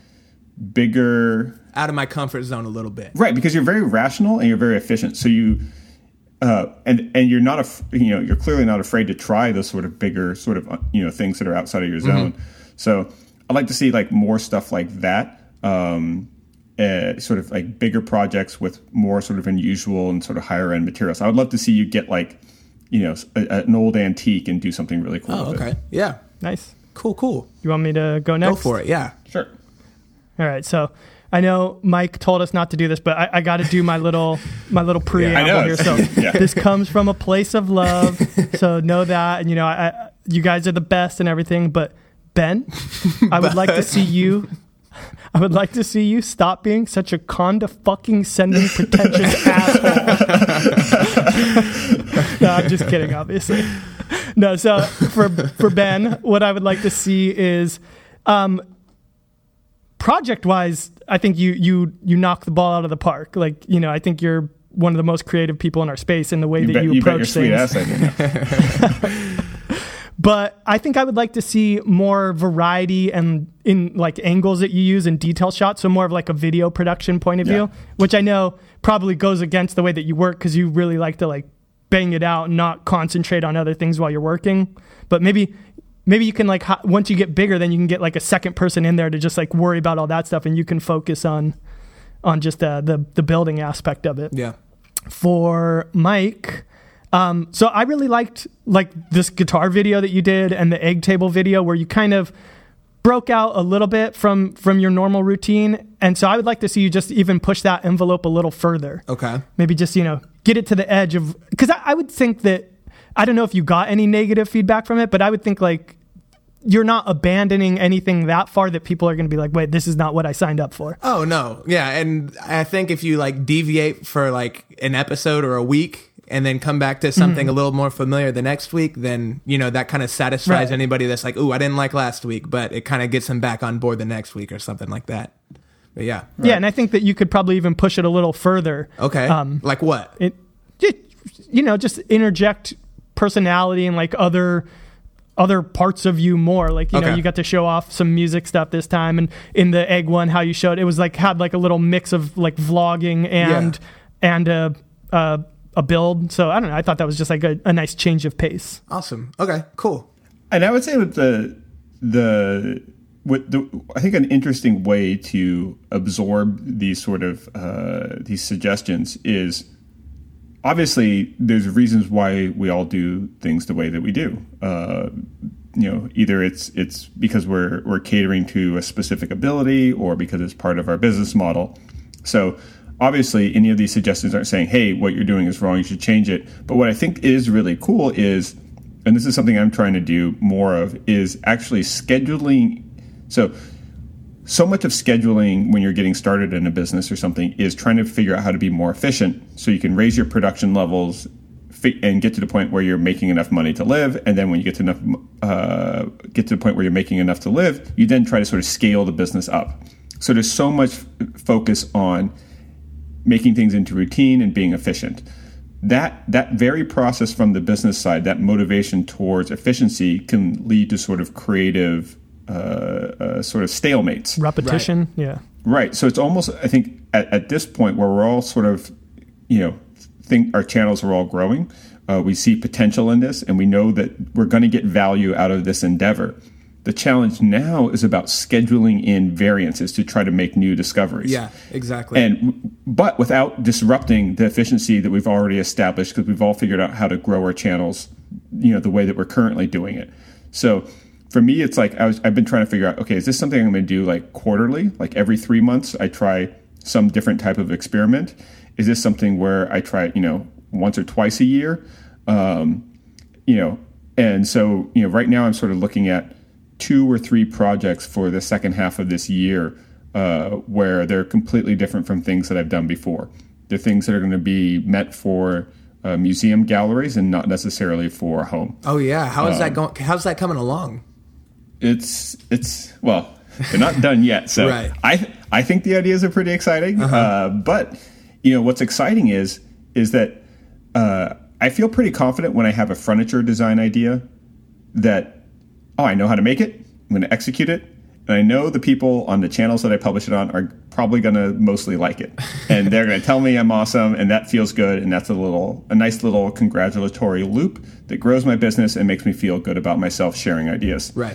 bigger. out of my comfort zone a little bit. Right. Because you're very rational and you're very efficient. So you, uh, and, and you're not, af- you know, you're clearly not afraid to try those sort of bigger sort of, uh, you know, things that are outside of your zone. Mm-hmm. So I'd like to see like more stuff like that. Um, Uh, sort of like bigger projects with more sort of unusual and sort of higher end materials. I would love to see you get like, you know, a, an old antique and do something really cool. Oh, with okay. it. Yeah. Nice. Cool, cool. You want me to go next? Go for it. Yeah. Sure. All right. So I know Mike told us not to do this, but I, I got to do my little my little preamble know. here. So Yeah. this comes from a place of love. So know that, and you know, I, I, you guys are the best and everything. But Ben, I would like to see you. I would like to see you stop being such a conda fucking sending pretentious asshole. No, I'm just kidding, obviously. No, so for for Ben, what I would like to see is, um, project wise, I think you you you knock the ball out of the park. Like, you know, I think you're one of the most creative people in our space in the way You that bet, you you bet approach your sweet things. ass I do. But I think I would like to see more variety and in like angles that you use and detail shots. So more of like a video production point of Yeah. view, which I know probably goes against the way that you work because you really like to like bang it out and not concentrate on other things while you're working. But maybe maybe you can like ha- once you get bigger, then you can get like a second person in there to just like worry about all that stuff, and you can focus on on just uh, the the building aspect of it. Yeah. For Mike, um, so I really liked like this guitar video that you did and the egg table video where you kind of broke out a little bit from from your normal routine. And so I would like to see you just even push that envelope a little further. Okay. Maybe just, you know, get it to the edge of, because I, I would think that, I don't know if you got any negative feedback from it, but I would think like you're not abandoning anything that far that people are going to be like, wait, this is not what I signed up for. Oh no. Yeah. And I think if you like deviate for like an episode or a week and then come back to something Mm-hmm. a little more familiar the next week, then, you know, that kind of satisfies Right. anybody that's like, ooh, I didn't like last week, but it kind of gets them back on board the next week or something like that. But yeah. Yeah. And I think that you could probably even push it a little further. Okay. Um, like what? It, it, you know, just interject personality and like other other parts of you more. Like, you Okay. know, you got to show off some music stuff this time, and in the egg one, how you showed, it was like, had like a little mix of like vlogging and, Yeah. and a, a, a build. So I don't know. I thought that was just like a, a nice change of pace. Awesome. Okay, cool. And I would say with the the with the I think an interesting way to absorb these sort of uh, these suggestions is obviously there's reasons why we all do things the way that we do. Uh, you know, either it's it's because we're we're catering to a specific ability or because it's part of our business model. So obviously, any of these suggestions aren't saying, hey, what you're doing is wrong, you should change it. But what I think is really cool is, and this is something I'm trying to do more of, is actually scheduling. So, so much of scheduling when you're getting started in a business or something is trying to figure out how to be more efficient so you can raise your production levels fi- and get to the point where you're making enough money to live. And then when you get to enough, uh, get to the point where you're making enough to live, you then try to sort of scale the business up. So there's so much f- focus on making things into routine and being efficient. That that very process from the business side, that motivation towards efficiency, can lead to sort of creative uh, uh, sort of stalemates. Repetition. Right. Yeah. Right. So it's almost, I think, at, at this point where we're all sort of, you know, think our channels are all growing. Uh, we see potential in this, and we know that we're going to get value out of this endeavor. The challenge now is about scheduling in variances to try to make new discoveries. Yeah, exactly. And but without disrupting the efficiency that we've already established, because we've all figured out how to grow our channels, you know, the way that we're currently doing it. So for me, it's like I was, I've been trying to figure out, okay, is this something I'm going to do like quarterly? Like every three months, I try some different type of experiment. Is this something where I try, you know, once or twice a year? Um, you know, and so, you know, right now I'm sort of looking at two or three projects for the second half of this year uh, where they're completely different from things that I've done before. They're things that are going to be meant for uh, museum galleries and not necessarily for home. Oh yeah, how is Um, that going? How's that coming along? It's it's well, they're not done yet. So Right. I I think the ideas are pretty exciting. Uh-huh. Uh, but you know what's exciting is is that uh, I feel pretty confident when I have a furniture design idea that, oh, I know how to make it, I'm going to execute it, and I know the people on the channels that I publish it on are probably going to mostly like it. And they're going to tell me I'm awesome, and that feels good, and that's a little, a nice little congratulatory loop that grows my business and makes me feel good about myself sharing ideas. Right.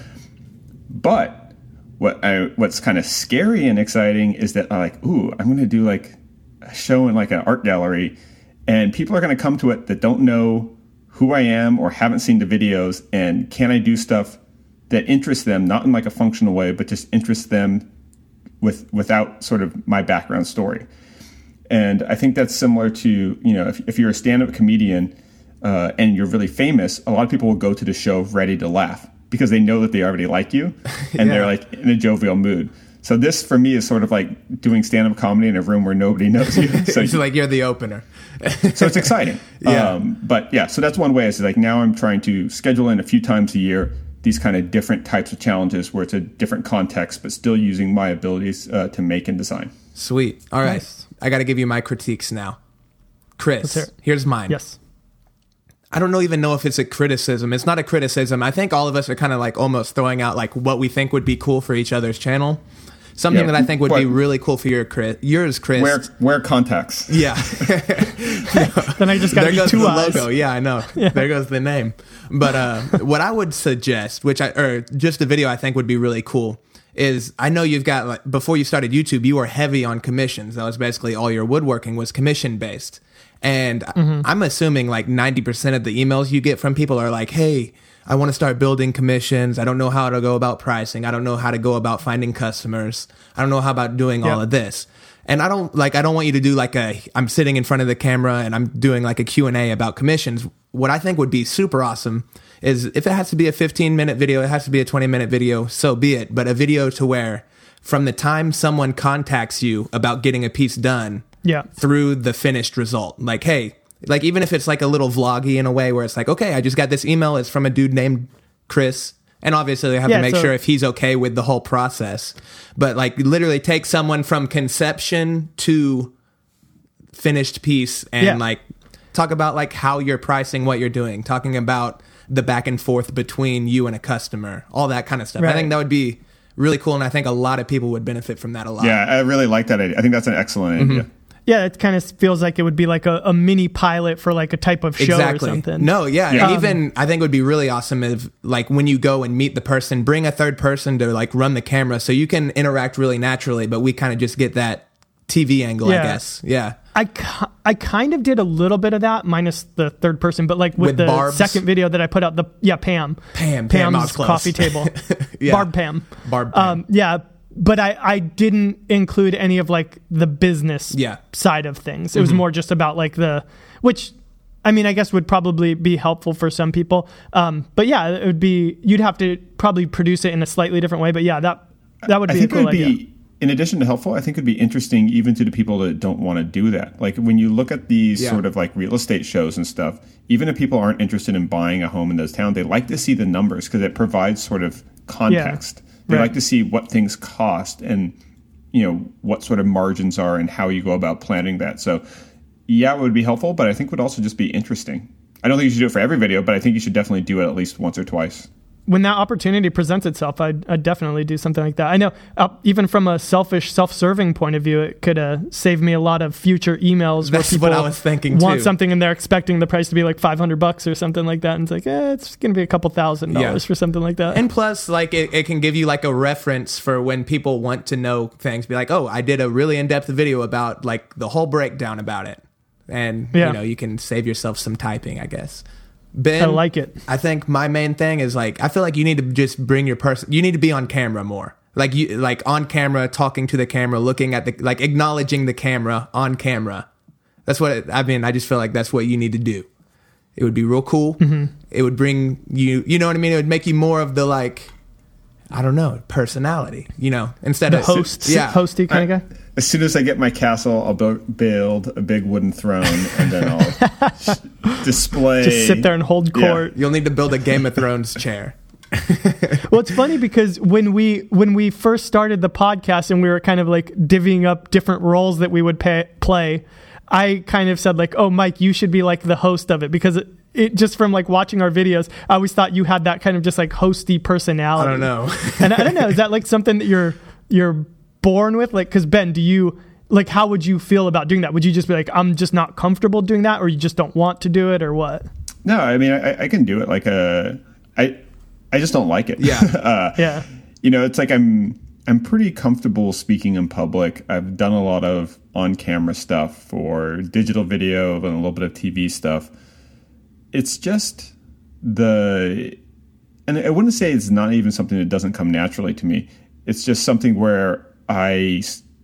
But what I, what's kind of scary and exciting is that I'm like, ooh, I'm going to do like a show in like an art gallery, and people are going to come to it that don't know who I am or haven't seen the videos, and can I do stuff that interests them, not in like a functional way, but just interests them with without sort of my background story. And I think that's similar to, you know, if, if you're a stand-up comedian uh, and you're really famous, a lot of people will go to the show ready to laugh because they know that they already like you and Yeah. they're like in a jovial mood. So this for me is sort of like doing stand-up comedy in a room where nobody knows you. So, It's like you're the opener. so it's exciting. Yeah. Um, but yeah, so that's one way is like now I'm trying to schedule in a few times a year these kind of different types of challenges where it's a different context, but still using my abilities uh, to make and design. Sweet. All right. Nice. I got to give you my critiques now. Chris, hear it. here's mine. Yes. I don't know even know if it's a criticism. It's not a criticism. I think all of us are kind of like almost throwing out like what we think would be cool for each other's channel. Something Yeah. that I think would be What- really cool for your Chris, yours, Chris. Wear wear contacts. Yeah. Then I just got to There be goes two the eyes. logo. Yeah, I know. There goes the name. But uh, what I would suggest, which I or just a video I think would be really cool, is I know you've got like before you started YouTube, you were heavy on commissions. That was basically all your woodworking was commission based. And Mm-hmm. I'm assuming like ninety percent of the emails you get from people are like, hey, I want to start building commissions. I don't know how to go about pricing. I don't know how to go about finding customers. I don't know how about doing all Yep. of this. And I don't like, I don't want you to do like a, I'm sitting in front of the camera and I'm doing like a Q and A about commissions. What I think would be super awesome is if it has to be a fifteen minute video, it has to be a twenty minute video, so be it. But a video to where from the time someone contacts you about getting a piece done Yeah. through the finished result, like, hey, like even if it's like a little vloggy in a way where it's like, okay, I just got this email. It's from a dude named Chris. And obviously they have Yeah, to make so- sure if he's okay with the whole process. But like literally take someone from conception to finished piece and Yeah. like talk about like how you're pricing what you're doing, talking about the back and forth between you and a customer, all that kind of stuff. Right. I think that would be really cool, and I think a lot of people would benefit from that a lot. Yeah, I really like that idea. I think that's an excellent Mm-hmm. idea. Yeah, it kind of feels like it would be like a, a mini pilot for like a type of show Exactly. or something. No, yeah. Yeah. And even I think it would be really awesome if, like, when you go and meet the person, bring a third person to like run the camera so you can interact really naturally, but we kind of just get that T V angle, Yeah. I guess. Yeah. I, ki- I kind of did a little bit of that, minus the third person, but like with, With the Barb's? second video that I put out, the yeah Pam, Pam, Pam, I was Pam's close. coffee table, Yeah. Barb Pam, Barb Pam. Um, yeah, but I I didn't include any of like the business Yeah. side of things. It was more just about like the which. I mean, I guess would probably be helpful for some people. Um, but yeah, it would be, you'd have to probably produce it in a slightly different way. But yeah, that that would I be think a cool it would idea. be, in addition to helpful, I think it'd be interesting even to the people that don't want to do that. Like when you look at these Yeah. sort of like real estate shows and stuff, even if people aren't interested in buying a home in those towns, they like to see the numbers because it provides sort of context. They Right. like to see what things cost and, you know, what sort of margins are and how you go about planning that. So yeah, it would be helpful, but I think it would also just be interesting. I don't think you should do it for every video, but I think you should definitely do it at least once or twice. When that opportunity presents itself, I'd, I'd definitely do something like that. I know, uh, even from a selfish, self-serving point of view, it could uh, save me a lot of future emails That's where people what I was thinking, want too. something and they're expecting the price to be like five hundred bucks or something like that, and it's like, eh, it's going to be a couple thousand dollars Yeah. for something like that. And plus, like, it, it can give you like a reference for when people want to know things. Be like, oh, I did a really in-depth video about like the whole breakdown about it. And, Yeah. you know, you can save yourself some typing, I guess. Ben, I like it. I think my main thing is like, I feel like you need to just bring your person, you need to be on camera more. Like you, like on camera, talking to the camera, looking at the, like acknowledging the camera on camera. That's what, it, I mean, I just feel like that's what you need to do. It would be real cool. Mm-hmm. It would bring you, you know what I mean? It would make you more of the like, I don't know, personality, you know, instead The of host, Yeah. hosty kind of guy. As soon as I get my castle, I'll bu- build a big wooden throne, and then I'll s- display. Just sit there and hold Yeah. court. You'll need to build a Game of Thrones chair. Well, it's funny because when we when we first started the podcast and we were kind of like divvying up different roles that we would pay, play, I kind of said like, "Oh, Mike, you should be like the host of it," because it, it just from like watching our videos, I always thought you had that kind of just like hosty personality. I don't know. And I don't know, is that like something that you're you're born with? Like, because Ben, do you like how would you feel about doing that? Would you just be like, I'm just not comfortable doing that, or you just don't want to do it, or what? No, I mean I, I can do it. Like uh, I, I just don't like it. Yeah. uh, Yeah. You know, it's like I'm I'm pretty comfortable speaking in public. I've done a lot of on-camera stuff for digital video and a little bit of T V stuff. It's just the, and I wouldn't say it's not even something that doesn't come naturally to me. It's just something where I,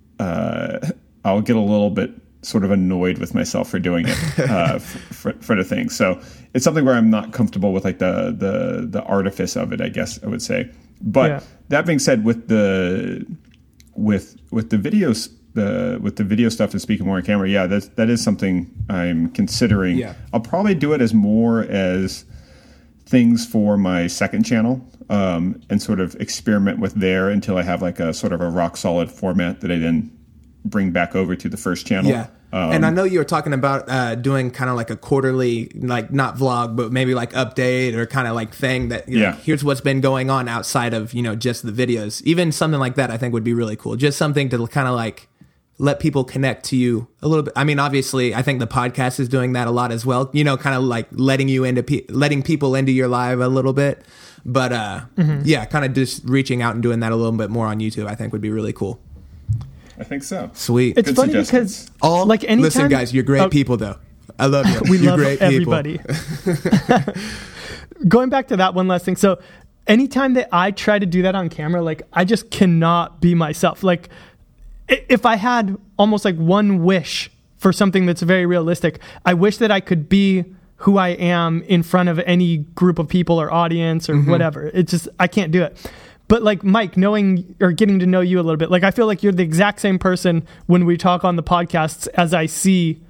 uh, I'll get a little bit sort of annoyed with myself for doing it uh, for, for the thing. So it's something where I'm not comfortable with like the the the artifice of it, I guess I would say. But Yeah. that being said, with the with with the videos, the with the video stuff and speaking more on camera, yeah, that that is something I'm considering. Yeah. I'll probably do it as more as things for my second channel, um, and sort of experiment with there until I have like a sort of a rock solid format that I then bring back over to the first channel. Yeah. Um, and I know you were talking about uh, doing kind of like a quarterly, like not vlog, but maybe like update or kind of like thing that, you know, Yeah. here's what's been going on outside of, you know, just the videos. Even something like that I think would be really cool. Just something to kind of like let people connect to you a little bit. I mean, obviously, I think the podcast is doing that a lot as well, you know, kind of like letting you into, pe- letting people into your live a little bit. But uh, Mm-hmm. yeah, kind of just reaching out and doing that a little bit more on YouTube, I think would be really cool. I think so. Sweet. It's Good funny suggestions. because All like anytime, listen, guys, you're great Oh, people, though. I love you. We you're love great everybody. People. Going back to that one last thing. So anytime that I try to do that on camera, like I just cannot be myself. Like i- if I had almost like one wish for something that's very realistic, I wish that I could be who I am in front of any group of people or audience or whatever. It's just, I can't do it. But like Mike, knowing or getting to know you a little bit, like I feel like you're the exact same person when we talk on the podcasts as I see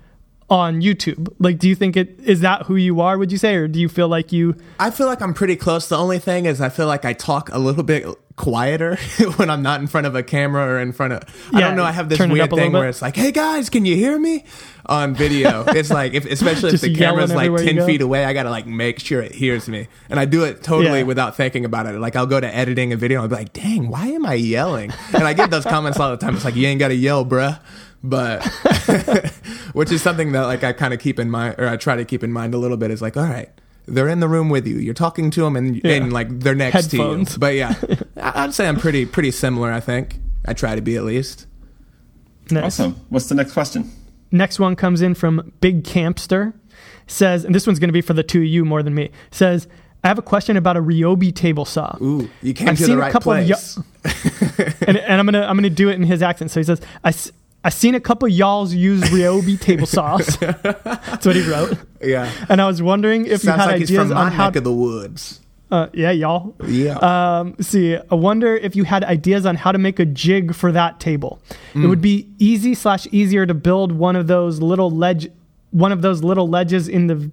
on YouTube? Like, do you think it is that who you are, would you say, or do you feel like you I feel like I'm pretty close. The only thing is I feel like I talk a little bit quieter when I'm not in front of a camera or in front of I Yeah, don't know, I have this turn it weird up a little thing bit. where it's like, hey guys, can you hear me? On video. It's like if especially if Just the yelling camera's like everywhere you ten go. feet away, I gotta like make sure it hears me. And I do it totally Yeah. without thinking about it. Like I'll go to editing a video and I'll be like, dang, why am I yelling? And I get those comments all the time. It's like, you ain't gotta yell, bruh. But which is something that like I kind of keep in mind, or I try to keep in mind a little bit, is like, all right, they're in the room with you, you're talking to them, and, Yeah. and like they're next Headphones. to you. But yeah, I- I'd say I'm pretty pretty similar. I think I try to be at least. Nice. Awesome. What's the next question? Next one comes in from Big Campster. Says, and this one's going to be for the two of you more than me. Says, I have a question about a Ryobi table saw. Ooh, you came I've to seen the a right couple of place. and, and I'm gonna I'm gonna do it in his accent. So he says, I s- I seen a couple of y'alls use Ryobi table saws. That's what he wrote. Yeah, And I was wondering if you sounds had like he's ideas from on my how. neck of the woods. Uh, yeah, y'all. Yeah. Um, see, I wonder if you had ideas on how to make a jig for that table. It would be easy slash easier to build one of those little ledge, one of those little ledges in the,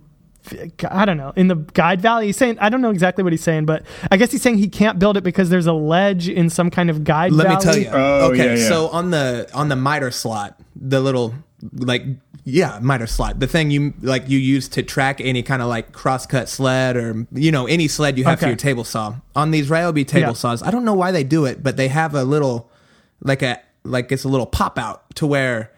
I don't know, in the guide valley. He's saying, I don't know exactly what he's saying, but I guess he's saying he can't build it because there's a ledge in some kind of guide Let valley. me tell you. Oh, okay, yeah, yeah. so on the on the miter slot, the little like yeah miter slot, the thing you like you use to track any kind of like crosscut sled or you know any sled you have for Okay. your table saw. On these Ryobi table Yeah. saws, I don't know why they do it, but they have a little like a like it's a little pop out to where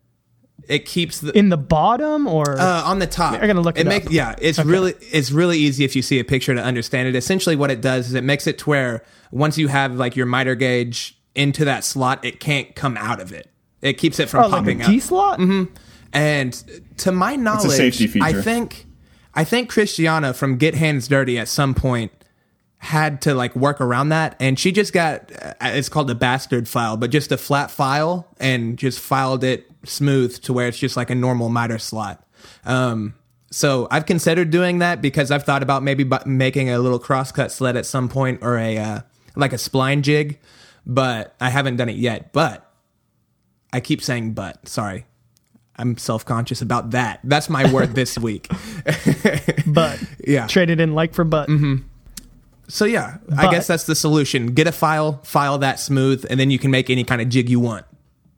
it keeps the In the bottom or uh, on the top. I gotta look it make, up. Yeah, it's Okay. really it's really easy if you see a picture to understand it. Essentially, what it does is it makes it to where once you have like your miter gauge into that slot, it can't come out of it. It keeps it from oh, like popping a out. T slot? And to my knowledge, safety feature. I think I think Christiana from Get Hands Dirty at some point had to like work around that, and she just got uh, it's called a bastard file, but just a flat file, and just filed it smooth to where it's just like a normal miter slot. Um, so I've considered doing that because I've thought about maybe bu- making a little crosscut sled at some point, or a uh, like a spline jig, but I haven't done it yet. But I keep saying but. Sorry. I'm self-conscious about that. That's my word this week. But Yeah. traded in like for butt. So yeah, I But- guess that's the solution. Get a file, file that smooth, and then you can make any kind of jig you want.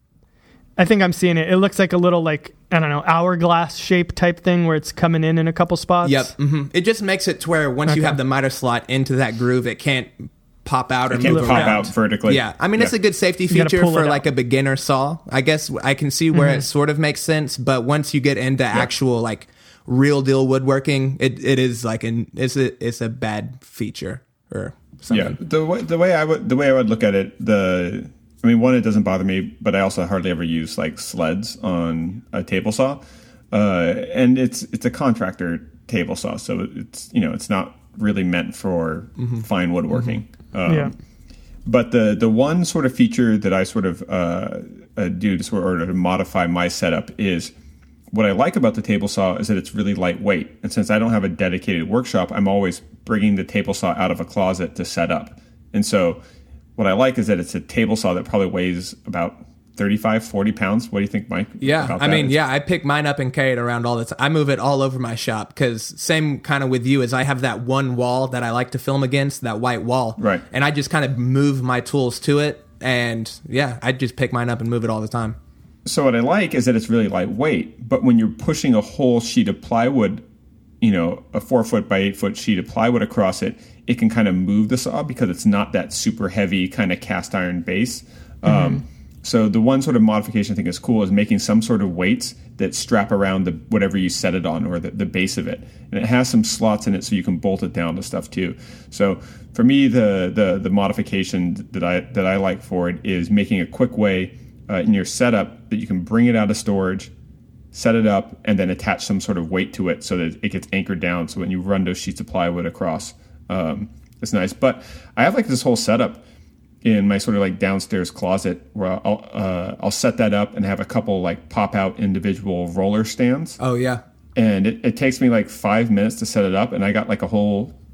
I think I'm seeing it. It looks like a little like, I don't know, hourglass shape type thing where it's coming in in a couple spots. Yep. hmm It just makes it to where once you Okay. have the miter slot into that groove, it can't pop out or It can't move pop around. out vertically. Yeah, I mean it's a good safety gotta feature pull for it like out. a beginner saw. I guess I can see where it sort of makes sense, but once you get into actual like real deal woodworking, it, it is like an it's a it's a bad feature or something. Yeah, the way the way I would the way I would look at it, the I mean, one, it doesn't bother me, but I also hardly ever use like sleds on a table saw, uh, and it's it's a contractor table saw, so it's you know it's not really meant for fine woodworking. Um, Yeah. But the the one sort of feature that I sort of uh, uh, do to sort of or to modify my setup is what I like about the table saw is that it's really lightweight. And since I don't have a dedicated workshop, I'm always bringing the table saw out of a closet to set up. And so what I like is that it's a table saw that probably weighs about thirty-five, forty pounds. What do you think, Mike? Yeah, about I that? mean, yeah, I pick mine up and carry it around all the time. I move it all over my shop because same kind of with you is I have that one wall that I like to film against, that white wall. Right. And I just kind of move my tools to it. And yeah, I just pick mine up and move it all the time. So what I like is that it's really lightweight, but when you're pushing a whole sheet of plywood, you know, a four foot by eight foot sheet of plywood across it, it can kind of move the saw because it's not that super heavy kind of cast iron base. Mm-hmm. Um, so the one sort of modification I think is cool is making some sort of weights that strap around the whatever you set it on or the, the base of it, and it has some slots in it so you can bolt it down to stuff too. So for me, the the the modification that I that I like for it is making a quick way uh, in your setup that you can bring it out of storage, set it up, and then attach some sort of weight to it so that it gets anchored down. So when you run those sheets of plywood across, um, it's nice. But I have like this whole setup in my sort of like downstairs closet where I'll uh, I'll set that up and have a couple like pop out individual roller stands. Oh, yeah. And it, it takes me like five minutes to set it up, and I got like a whole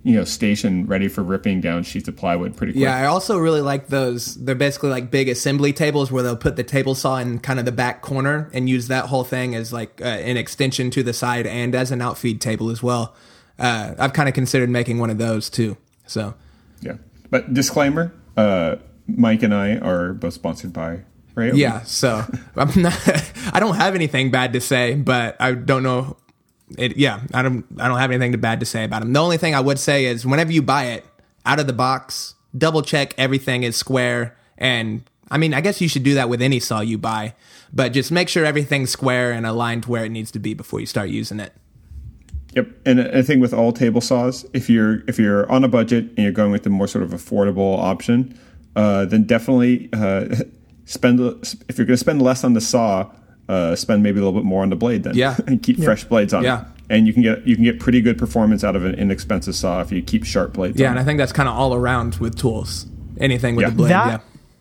you know, station ready for ripping down sheets of plywood pretty quick. Yeah, I also really like those. They're basically like big assembly tables where they'll put the table saw in kind of the back corner and use that whole thing as like uh, an extension to the side and as an outfeed table as well. Uh, I've kind of considered making one of those too. So, yeah. But disclaimer, uh, Mike and I are both sponsored by Ryobi. Yeah, so I'm not, I don't have anything bad to say, but I don't know. It, yeah, I don't I don't have anything bad to say about them. The only thing I would say is whenever you buy it out of the box, double check everything is square. And I mean, I guess you should do that with any saw you buy, but just make sure everything's square and aligned to where it needs to be before you start using it. Yep, and I think with all table saws, if you're if you're on a budget and you're going with the more sort of affordable option, uh, then definitely uh, spend. If you're going to spend less on the saw, uh, spend maybe a little bit more on the blade then. Yeah, and keep yeah. fresh blades on yeah. it. And you can get you can get pretty good performance out of an inexpensive saw if you keep sharp blades. Yeah, on and it. I think that's kind of all around with tools. Anything with Yeah. the blade. That- yeah.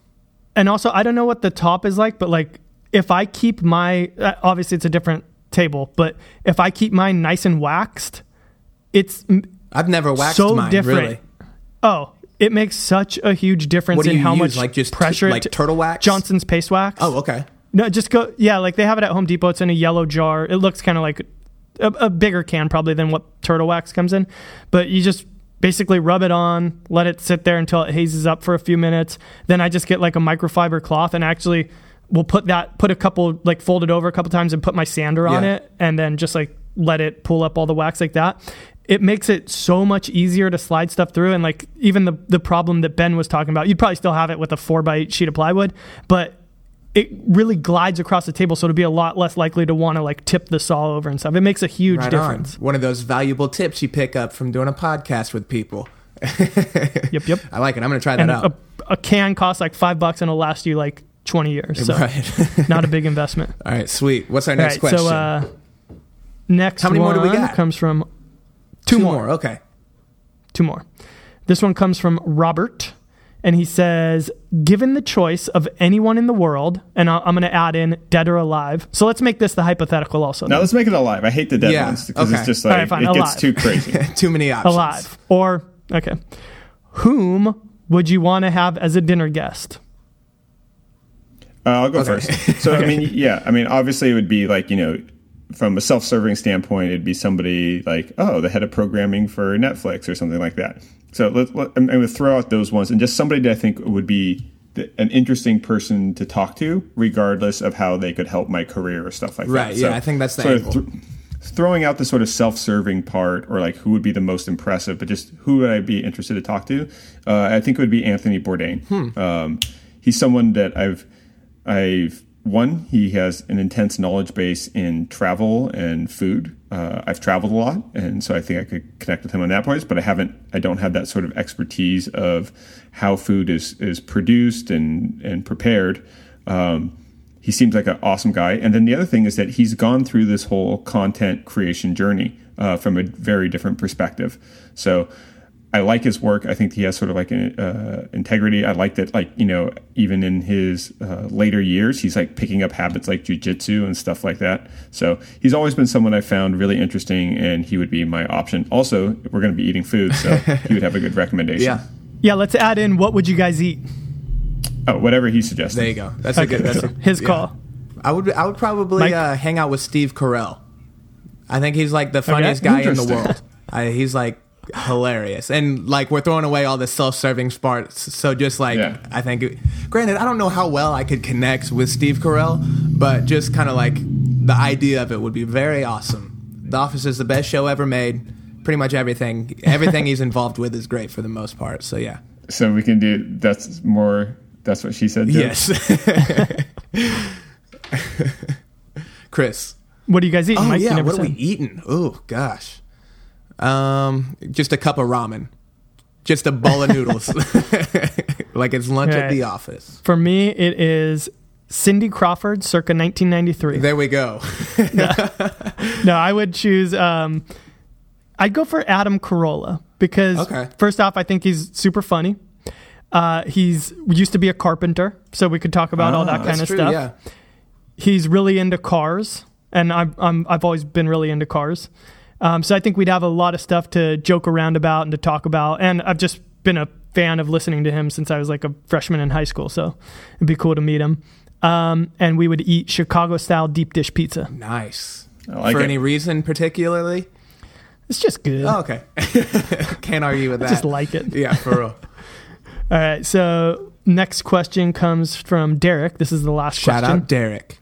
And also, I don't know what the top is like, but like if I keep my, uh, obviously it's a different table, but if I keep mine nice and waxed, it's m- I've never waxed so mine, different. really. Oh, it makes such a huge difference What do in you how use? much Like just t- pressure. like it- turtle wax? Johnson's Paste Wax. Oh, okay. No, just go. Yeah, like they have it at Home Depot. It's in a yellow jar. It looks kind of like a, a bigger can probably than what Turtle Wax comes in. But you just basically rub it on, let it sit there until it hazes up for a few minutes. Then I just get like a microfiber cloth and actually will put that, put a couple, like fold it over a couple times and put my sander on Yeah. it and then just like let it pull up all the wax like that. It makes it so much easier to slide stuff through. And like even the, the problem that Ben was talking about, you'd probably still have it with a four by eight sheet of plywood, but it really glides across the table, so to be a lot less likely to want to like tip the saw over and stuff. It makes a huge Right difference. on. One of those valuable tips you pick up from doing a podcast with people. Yep, yep. I like it. I'm going to try that And out. a, a can costs like five bucks and it'll last you like twenty years. So Right. not a big investment. All right, sweet. What's our All next right, question? so uh, next How many more one do we got? comes from two, Two more. more. Okay. Two more. This one comes from Robert, and he says, given the choice of anyone in the world, and I- I'm going to add in dead or alive. So let's make this the hypothetical also. Now then. let's make it alive. I hate the dead Yeah, ones because okay. it's just All like right, fine, it alive. gets too crazy. Too many options. Alive. Or, okay. Whom would you want to have as a dinner guest? Uh, I'll go Okay. first. So, I mean, yeah, I mean, obviously it would be like, you know, from a self-serving standpoint, it'd be somebody like, oh, the head of programming for Netflix or something like that. So let, let, I'm going to throw out those ones and just somebody that I think would be the, an interesting person to talk to, regardless of how they could help my career or stuff like Right, that. yeah, I think that's the sort of angle. th- throwing out the sort of self-serving part, or like who would be the most impressive, but just who would I be interested to talk to? Uh, I think it would be Anthony Bourdain. Hmm. Um, he's someone that I've, I've one. He has an intense knowledge base in travel and food. Uh, I've traveled a lot, and so I think I could connect with him on that point. But I haven't. I don't have that sort of expertise of how food is is produced and and prepared. Um, he seems like an awesome guy. And then the other thing is that he's gone through this whole content creation journey uh, from a very different perspective. So I like his work. I think he has sort of like an uh, integrity. I like that, like, you know, even in his uh, later years, he's like picking up habits like jujitsu and stuff like that. So he's always been someone I found really interesting, and he would be my option. Also, we're going to be eating food, so he would have a good recommendation. Yeah. Yeah, let's add in what would you guys eat? Oh, whatever he suggests. There you go. That's a Okay, good. That's a, his yeah. call. I would. I would probably Mike? uh, hang out with Steve Carell. I think he's like the funniest guy in the Interesting. world. I, he's like hilarious, and like we're throwing away all the self-serving parts. So just like Yeah. I think, it, granted, I don't know how well I could connect with Steve Carell, but just kind of like the idea of it would be very awesome. The Office is the best show ever made. Pretty much everything, everything he's involved with is great for the most part. So yeah. So we can do, that's more, that's what she said. Joe? Yes. Chris. What do you guys eat? Oh Mike, you yeah, never what are we said. eating? Oh gosh, um, just a cup of ramen, just a bowl of noodles, like it's lunch at Right. the office. For me, it is Cindy Crawford, circa nineteen ninety-three. There we go. No, I would choose. Um, I'd go for Adam Carolla because Okay. first off, I think he's super funny. Uh, he's used to be a carpenter, so we could talk about all that Ah, kind That's of true. stuff. Yeah. He's really into cars, and I'm, I'm I've always been really into cars. Um, so I think we'd have a lot of stuff to joke around about and to talk about. And I've just been a fan of listening to him since I was like a freshman in high school. So it'd be cool to meet him. Um, and we would eat Chicago-style deep dish pizza. Nice. I like For it. any reason particularly? It's just good. Oh, okay. Can't argue with I that. just like it. Yeah, for real. All right. So next question comes from Derek. This is the last Shout question. out Derek.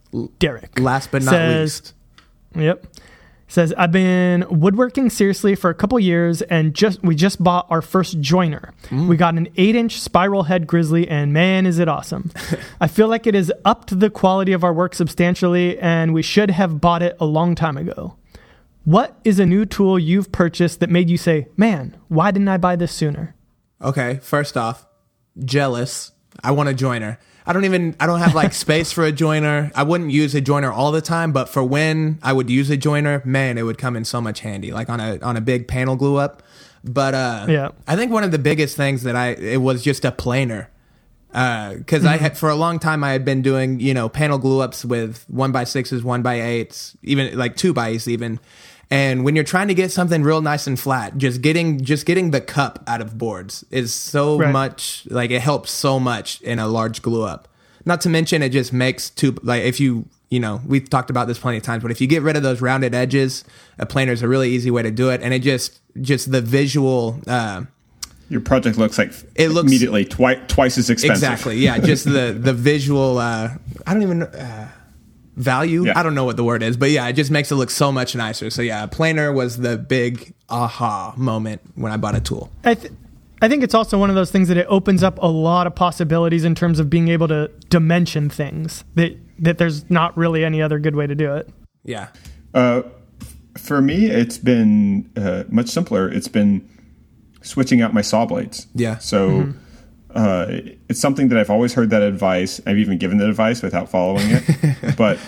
Derek. Last but not Says, least. Yep. Says, I've been woodworking seriously for a couple years and just we just bought our first joiner. Mm. We got an eight inch spiral head grizzly and man, is it awesome. I feel like it has upped the quality of our work substantially and we should have bought it a long time ago. What is a new tool you've purchased that made you say, man, why didn't I buy this sooner? Okay, first off, jealous. I want a joiner. I don't even, I don't have like space for a joiner. I wouldn't use a joiner all the time, but for when I would use a joiner, man, it would come in so much handy, like on a, on a big panel glue up. But, uh, yeah, I think one of the biggest things that I, it was just a planer. Uh, cause mm-hmm. I had, for a long time, I had been doing, you know, panel glue ups with one by sixes, one by eights, even like two bys even. And when you're trying to get something real nice and flat, just getting just getting the cup out of boards is so right. much, like it helps so much in a large glue up. Not to mention it just makes two, like if you, you know, we've talked about this plenty of times, but if you get rid of those rounded edges, a planer is a really easy way to do it. And it just, just the visual, uh, your project looks like it looks immediately twice twice as expensive. Exactly. Yeah. Just the, the visual, uh, I don't even know. Uh, value yeah. I don't know what the word is, but yeah, it just makes it look so much nicer. So yeah, a planer was the big aha moment when I bought a tool. I, th- I think it's also one of those things that it opens up a lot of possibilities in terms of being able to dimension things that that there's not really any other good way to do it. Yeah. Uh, for me, it's been uh, much simpler. It's been switching out my saw blades. Yeah. So mm-hmm. Uh, it's something that I've always heard that advice. I've even given the advice without following it. But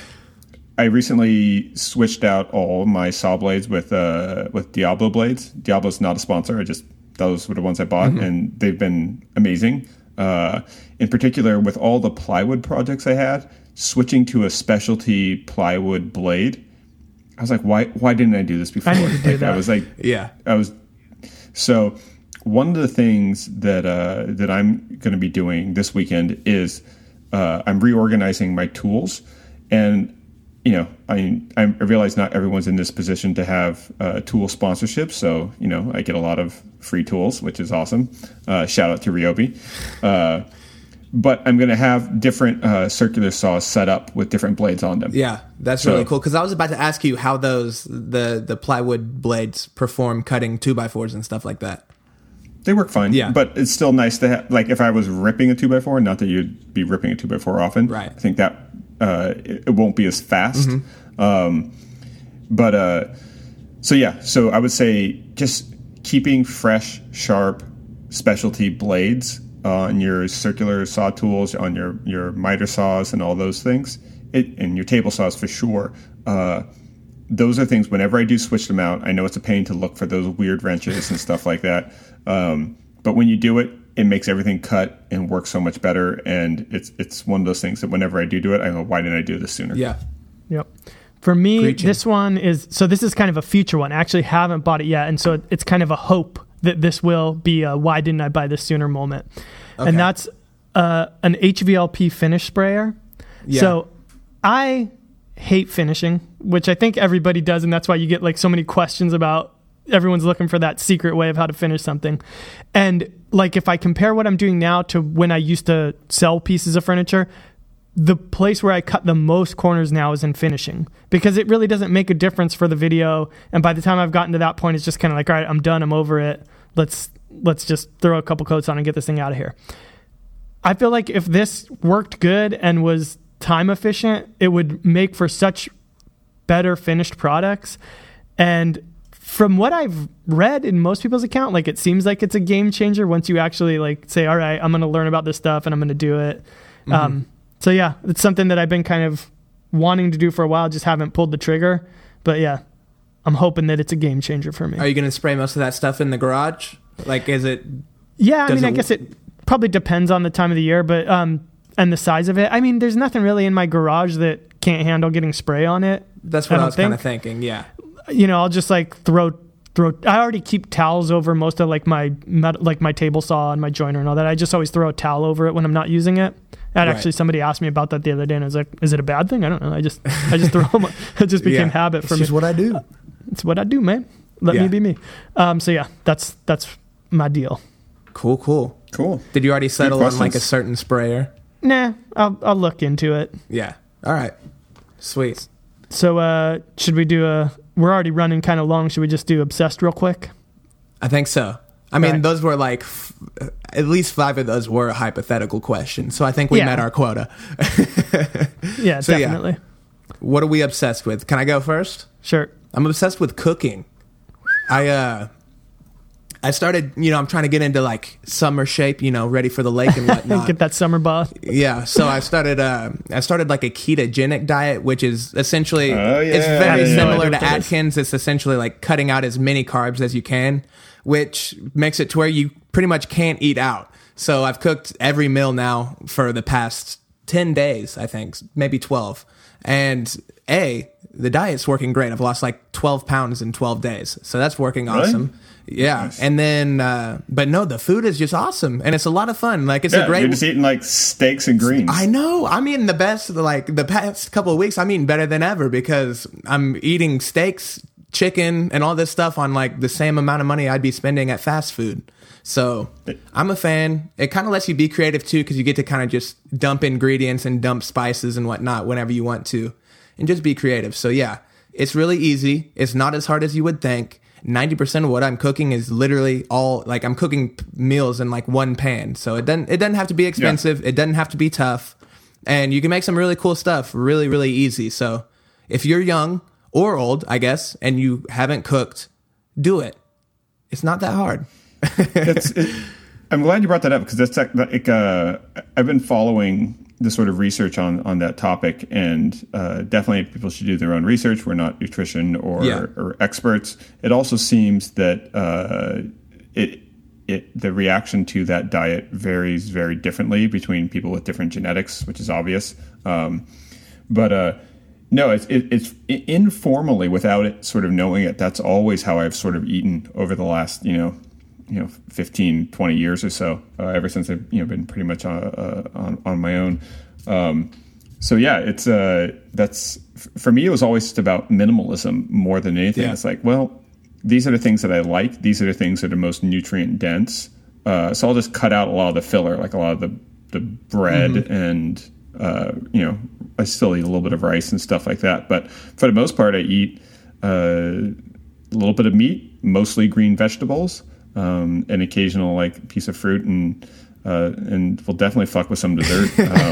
I recently switched out all my saw blades with uh, with Diablo blades. Diablo's not a sponsor. I just those were the ones I bought, mm-hmm. and they've been amazing. Uh, in particular, with all the plywood projects I had, switching to a specialty plywood blade, I was like, why why didn't I do this before? I need to do like, that. I was like, yeah, I was so. One of the things that uh, that I'm going to be doing this weekend is uh, I'm reorganizing my tools, and you know I I realize not everyone's in this position to have uh, tool sponsorship, so you know I get a lot of free tools, which is awesome. Uh, shout out to Ryobi. Uh, but I'm going to have different uh, circular saws set up with different blades on them. Yeah, that's so, really cool. Because I was about to ask you how those the the plywood blades perform cutting two by fours and stuff like that. They work fine, yeah. But it's still nice to have, like, if I was ripping a two by four, not that you'd be ripping a two by four often. Right. I think that uh, it, it won't be as fast. Mm-hmm. Um, but, uh, so yeah, so I would say just keeping fresh, sharp, specialty blades on your circular saw tools, on your, your miter saws and all those things, it, and your table saws for sure. Uh, those are things, whenever I do switch them out, I know it's a pain to look for those weird wrenches and stuff like that. Um, but when you do it, it makes everything cut and work so much better. And it's it's one of those things that whenever I do do it, I go, why didn't I do this sooner? Yeah. Yep. For me, Preaching. This one is, so this is kind of a future one. I actually haven't bought it yet. And so it's kind of a hope that this will be a why didn't I buy this sooner moment. Okay. And that's uh, an H V L P finish sprayer. Yeah. So I hate finishing, which I think everybody does. And that's why you get like so many questions about everyone's looking for that secret way of how to finish something. And like, if I compare what I'm doing now to when I used to sell pieces of furniture, the place where I cut the most corners now is in finishing, because it really doesn't make a difference for the video. And by the time I've gotten to that point, it's just kind of like, all right, I'm done. I'm over it. Let's, let's just throw a couple coats on and get this thing out of here. I feel like if this worked good and was time efficient, it would make for such better finished products. And from what I've read in most people's account, like, it seems like it's a game changer once you actually like say, all right, I'm going to learn about this stuff and I'm going to do it. Mm-hmm. Um, so yeah, it's something that I've been kind of wanting to do for a while, just haven't pulled the trigger. But yeah, I'm hoping that it's a game changer for me. Are you going to spray most of that stuff in the garage? Like, is it? Yeah, I mean, I guess it probably depends on the time of the year, but um, and the size of it. I mean, there's nothing really in my garage that can't handle getting spray on it. That's what I, I was think. kind of thinking. Yeah. you know, I'll just like throw throw. I already keep towels over most of like my met, like my table saw and my joiner and all that. I just always throw a towel over it when I'm not using it. And Right. actually, somebody asked me about that the other day, and I was like, "Is it a bad thing? I don't know. I just I just throw them. It just became Yeah. habit for It's me. just what I do. It's what I do, man. Let Yeah. me be me. Um, so yeah, that's that's my deal. Cool, cool. Cool. Did you already settle on like a questions. certain sprayer? Nah, I'll I'll look into it. Yeah. All right. Sweet. So uh, should we do a? We're already running kind of long. Should we just do obsessed real quick? I think so. I mean, Right. those were like, f- at least five of those were hypothetical questions. So I think we Yeah. met our quota. Yeah, So, yeah. definitely. What are we obsessed with? Can I go first? Sure. I'm obsessed with cooking. I, uh, I started, you know, I'm trying to get into like summer shape, you know, ready for the lake and whatnot. Get that summer bath. Yeah, so I started uh, I started like a ketogenic diet, which is essentially Oh, it's yeah, very yeah, similar yeah. to What that is. Atkins. It's essentially like cutting out as many carbs as you can, which makes it to where you pretty much can't eat out. So I've cooked every meal now for the past ten days, I think, maybe twelve. And A, the diet's working great. I've lost like twelve pounds in twelve days. So that's working Really? awesome. Yeah. Nice. And then, uh, but no, the food is just awesome. And it's a lot of fun. Like, it's Yeah, a great. you're just eating like steaks and greens. I know. I'm eating the best. Like the past couple of weeks, I'm eating better than ever because I'm eating steaks, chicken, and all this stuff on like the same amount of money I'd be spending at fast food. So I'm a fan. It kind of lets you be creative too because you get to kind of just dump ingredients and dump spices and whatnot whenever you want to, and just be creative. So yeah, it's really easy. It's not as hard as you would think. ninety percent of what I'm cooking is literally all like I'm cooking p- meals in like one pan. So it doesn't it doesn't have to be expensive. It doesn't have to be tough. And you can make some really cool stuff really, really easy. So if you're young or old, I guess, and you haven't cooked, do it. It's not that hard. It's, it, I'm glad you brought that up because that's like, like uh, I've been following the sort of research on on that topic, and uh, definitely people should do their own research. We're not nutrition or, Yeah. or experts. It also seems that uh, it it the reaction to that diet varies very differently between people with different genetics, which is obvious. Um, but uh, no, it's it, it's informally, without it sort of knowing it. That's always how I've sort of eaten over the last you know. you know, fifteen, twenty years or so, uh, ever since I've, you know, been pretty much on, uh, on, on my own. Um, so yeah, it's, uh, that's, f- for me, it was always just about minimalism more than anything. Yeah. It's like, well, these are the things that I like. These are the things that are most nutrient dense. Uh, so I'll just cut out a lot of the filler, like a lot of the, the bread Mm-hmm. and, uh, you know, I still eat a little bit of rice and stuff like that. But for the most part, I eat, uh, a little bit of meat, mostly green vegetables. Um, an occasional like piece of fruit, and uh, and we'll definitely fuck with some dessert.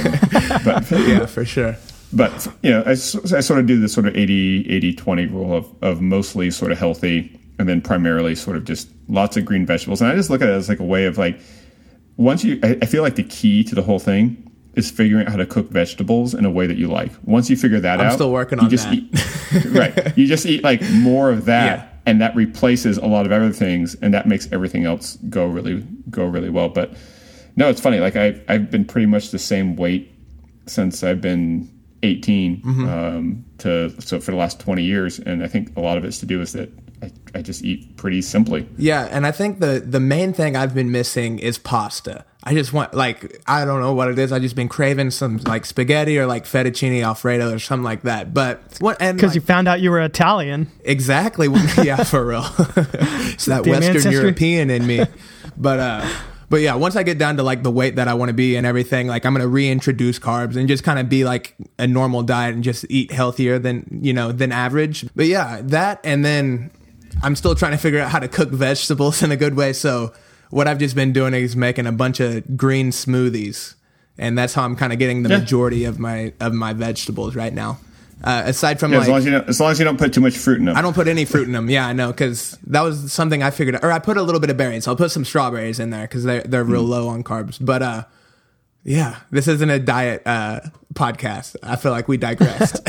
Um, but Yeah, for sure. but you know, I, s- I sort of do this sort of eighty eighty twenty rule of of mostly sort of healthy, and then primarily sort of just lots of green vegetables. And I just look at it as like a way of like once you, I, I feel like the key to the whole thing is figuring out how to cook vegetables in a way that you like. Once you figure that I'm out, still working you on just that. Eat, right. You just eat like more of that. Yeah. And that replaces a lot of other things, and that makes everything else go really go really well. But no, it's funny. Like I I've been pretty much the same weight since I've been eighteen Mm-hmm. um, to so for the last twenty years, and I think a lot of it's to do with that I, I just eat pretty simply. Yeah, and I think the the main thing I've been missing is pasta. I just want like I don't know what it is. I just been craving some like spaghetti or like fettuccine alfredo or something like that. But what and Because like, you found out you were Italian. exactly yeah for real. It's that Damn Western ancestry. European in me. But uh, but yeah, once I get down to like the weight that I want to be and everything, like I'm gonna reintroduce carbs and just kind of be like a normal diet and just eat healthier than you know than average. But yeah, that and then I'm still trying to figure out how to cook vegetables in a good way. So what I've just been doing is making a bunch of green smoothies, and that's how I'm kind of getting the Yeah. majority of my of my vegetables right now. Uh, aside from Yeah, like, as long as you don't, as long as you don't put too much fruit in them. I don't put any fruit in them. Yeah, I know, because that was something I figured out. Or I put a little bit of berries. I'll put some strawberries in there because they're, they're real Mm. low on carbs. But uh, yeah, this isn't a diet uh, podcast. I feel like we digressed.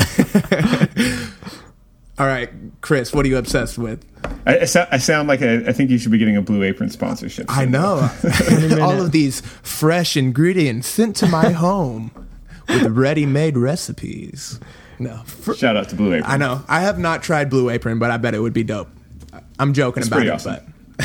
All right, Chris, what are you obsessed with? I, I, sound, I sound like a, I think you should be getting a Blue Apron sponsorship. I know. All of these fresh ingredients sent to my home with ready-made recipes. No. For, Shout out to Blue Apron. I know. I have not tried Blue Apron, but I bet it would be dope. I'm joking It's about pretty it, awesome.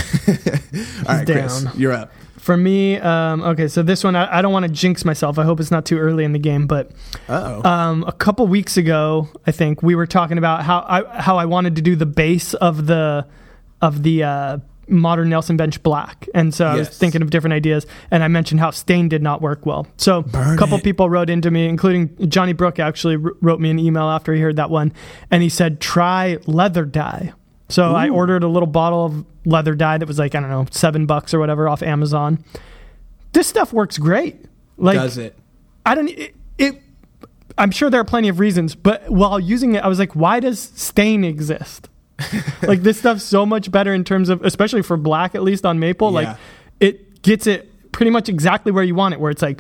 but all right, Chris, down. you're up. For me, um, okay, so this one, I, I don't want to jinx myself. I hope it's not too early in the game, but Uh-oh. um, a couple weeks ago, I think we were talking about how I how I wanted to do the base of the of the uh, modern Nelson Bench Black, and so I was Yes. thinking of different ideas, and I mentioned how stain did not work well. So Burn a couple it. people wrote into me, including Johnny Brook. Actually wr- wrote me an email after he heard that one, and he said try leather dye. So I ordered a little bottle of leather dye that was like, I don't know, seven bucks or whatever off Amazon. This stuff works great. Like, Does it? I don't, it, it, I'm sure there are plenty of reasons, but while using it, I was like, why does stain exist? Like, this stuff's so much better in terms of, especially for black, at least on maple, Yeah. like it gets it pretty much exactly where you want it, where it's like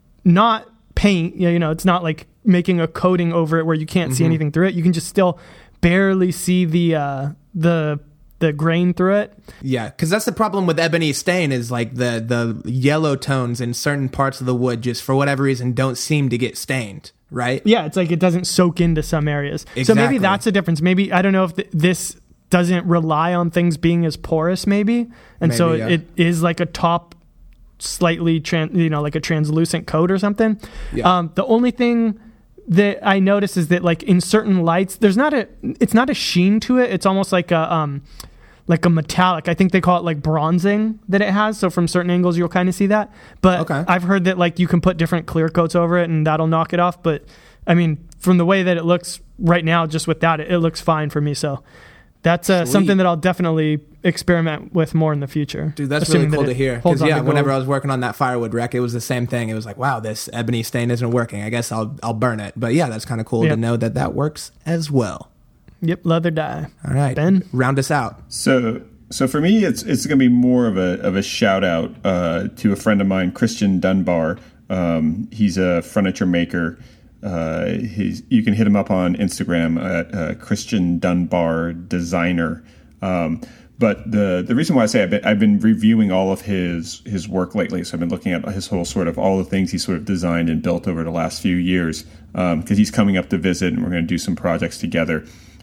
not paint, you know, it's not like making a coating over it where you can't see Mm-hmm. anything through it. You can just still barely see the, uh, the, the grain through it. Yeah, because that's the problem with ebony stain is like the the yellow tones in certain parts of the wood just for whatever reason don't seem to get stained, right? Yeah, it's like it doesn't soak into some areas. So maybe Exactly. that's a difference. Maybe, I don't know if th- this doesn't rely on things being as porous, maybe. And so Maybe, yeah. it is like a top slightly, tran- you know, like a translucent coat or something. Yeah. Um, the only thing that I notice is that like in certain lights, there's not a, it's not a sheen to it. It's almost like a, um, like a metallic. I think they call it like bronzing that it has. So from certain angles, you'll kind of see that. But Okay. I've heard that like you can put different clear coats over it and that'll knock it off. But I mean, from the way that it looks right now, just with that, it, it looks fine for me. So that's uh, Sweet. something that I'll definitely experiment with more in the future. Dude, that's assuming really cool that to it hear. holds Because on yeah, to whenever gold. I was working on that firewood wreck, it was the same thing. It was like, wow, this ebony stain isn't working. I guess I'll I'll burn it. But yeah, that's kind of cool Yeah. to know that that works as well. Yep, leather dye. All right, Ben? round us out. So, so for me, it's it's going to be more of a of a shout out uh, to a friend of mine, Christian Dunbar. Um, he's a furniture maker. Uh, he's you can hit him up on Instagram at uh, Christian Dunbar Designer. Um, but the the reason why I say I've been, I've been reviewing all of his his work lately, so I've been looking at his whole sort of all the things he sort of designed and built over the last few years. Because um, he's coming up to visit, and we're going to do some projects together.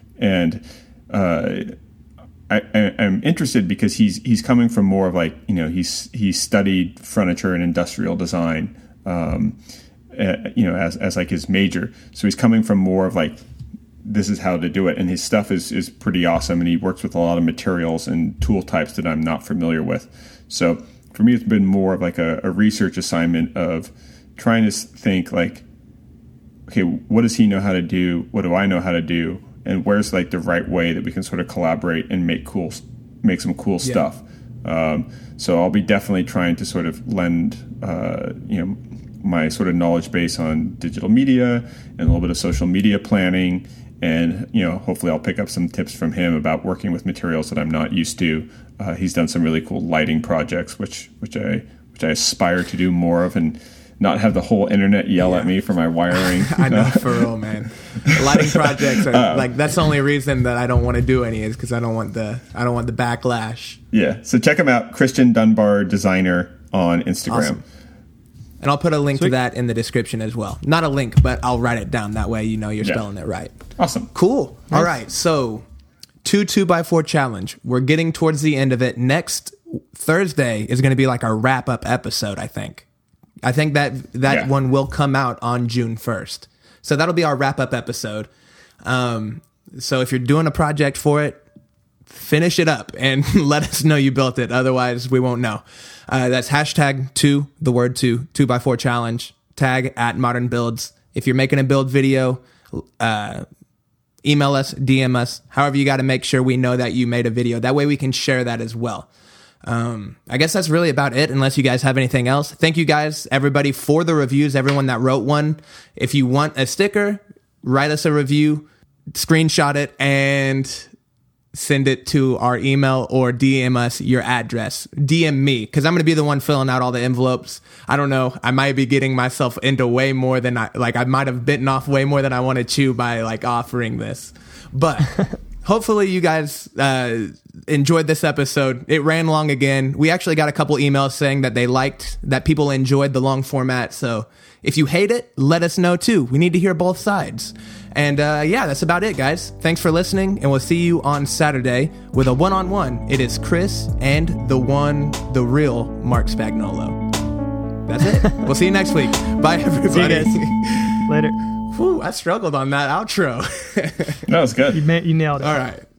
And uh, I, I, I'm interested because he's he's coming from more of like, you know, he's he's studied furniture and industrial design, um, uh, you know, as as like his major. So he's coming from more of like, this is how to do it, and his stuff is is pretty awesome, and he works with a lot of materials and tool types that I'm not familiar with. So for me, it's been more of like a, a research assignment of trying to think like, okay, what does he know how to do? What do I know how to do? And where's like the right way that we can sort of collaborate and make cool, make some cool Yeah. stuff. Um, so I'll be definitely trying to sort of lend, uh, you know, my sort of knowledge base on digital media and a little bit of social media planning. And, you know, hopefully I'll pick up some tips from him about working with materials that I'm not used to. Uh, he's done some really cool lighting projects, which, which I, which I aspire to do more of, and not have the whole internet yell Yeah. at me for my wiring. I know, for real, man. Lighting projects are Uh, like that's the only reason that I don't want to do any is because I don't want the I don't want the backlash. Yeah. So check him out, Christian Dunbar Designer on Instagram. Awesome. And I'll put a link Sweet. to that in the description as well. Not a link, but I'll write it down. That way you know you're Yeah. spelling it right. Awesome. Cool. All right. So, two two by four challenge. We're getting towards the end of it. Next Thursday is going to be like our wrap up episode. I think. I think that that Yeah. one will come out on June first. So that'll be our wrap up episode. Um, so if you're doing a project for it, finish it up and let us know you built it. Otherwise, we won't know. Uh, that's hashtag two, the word two, two by four challenge, tag at modern builds. If you're making a build video, uh, email us, D M us, however you got to make sure we know that you made a video. That way we can share that as well. Um, I guess that's really about it, unless you guys have anything else. Thank you guys, everybody, for the reviews, everyone that wrote one. If you want a sticker, write us a review, screenshot it, and send it to our email or D M us your address. D M me, because I'm going to be the one filling out all the envelopes. I don't know. I might be getting myself into way more than I, like I might have bitten off way more than I want to chew by like offering this. But hopefully you guys uh, enjoyed this episode. It ran long again. We actually got a couple emails saying that they liked, that people enjoyed the long format. So if you hate it, let us know too. We need to hear both sides. And uh, yeah, that's about it, guys. Thanks for listening, and we'll see you on Saturday with a one-on-one. It is Chris and the one, the real Mark Spagnuolo. That's it. We'll see you next week. Bye, everybody. See you guys. Later. Whew, I struggled on that outro. That was good. You, ma- you nailed it. All right.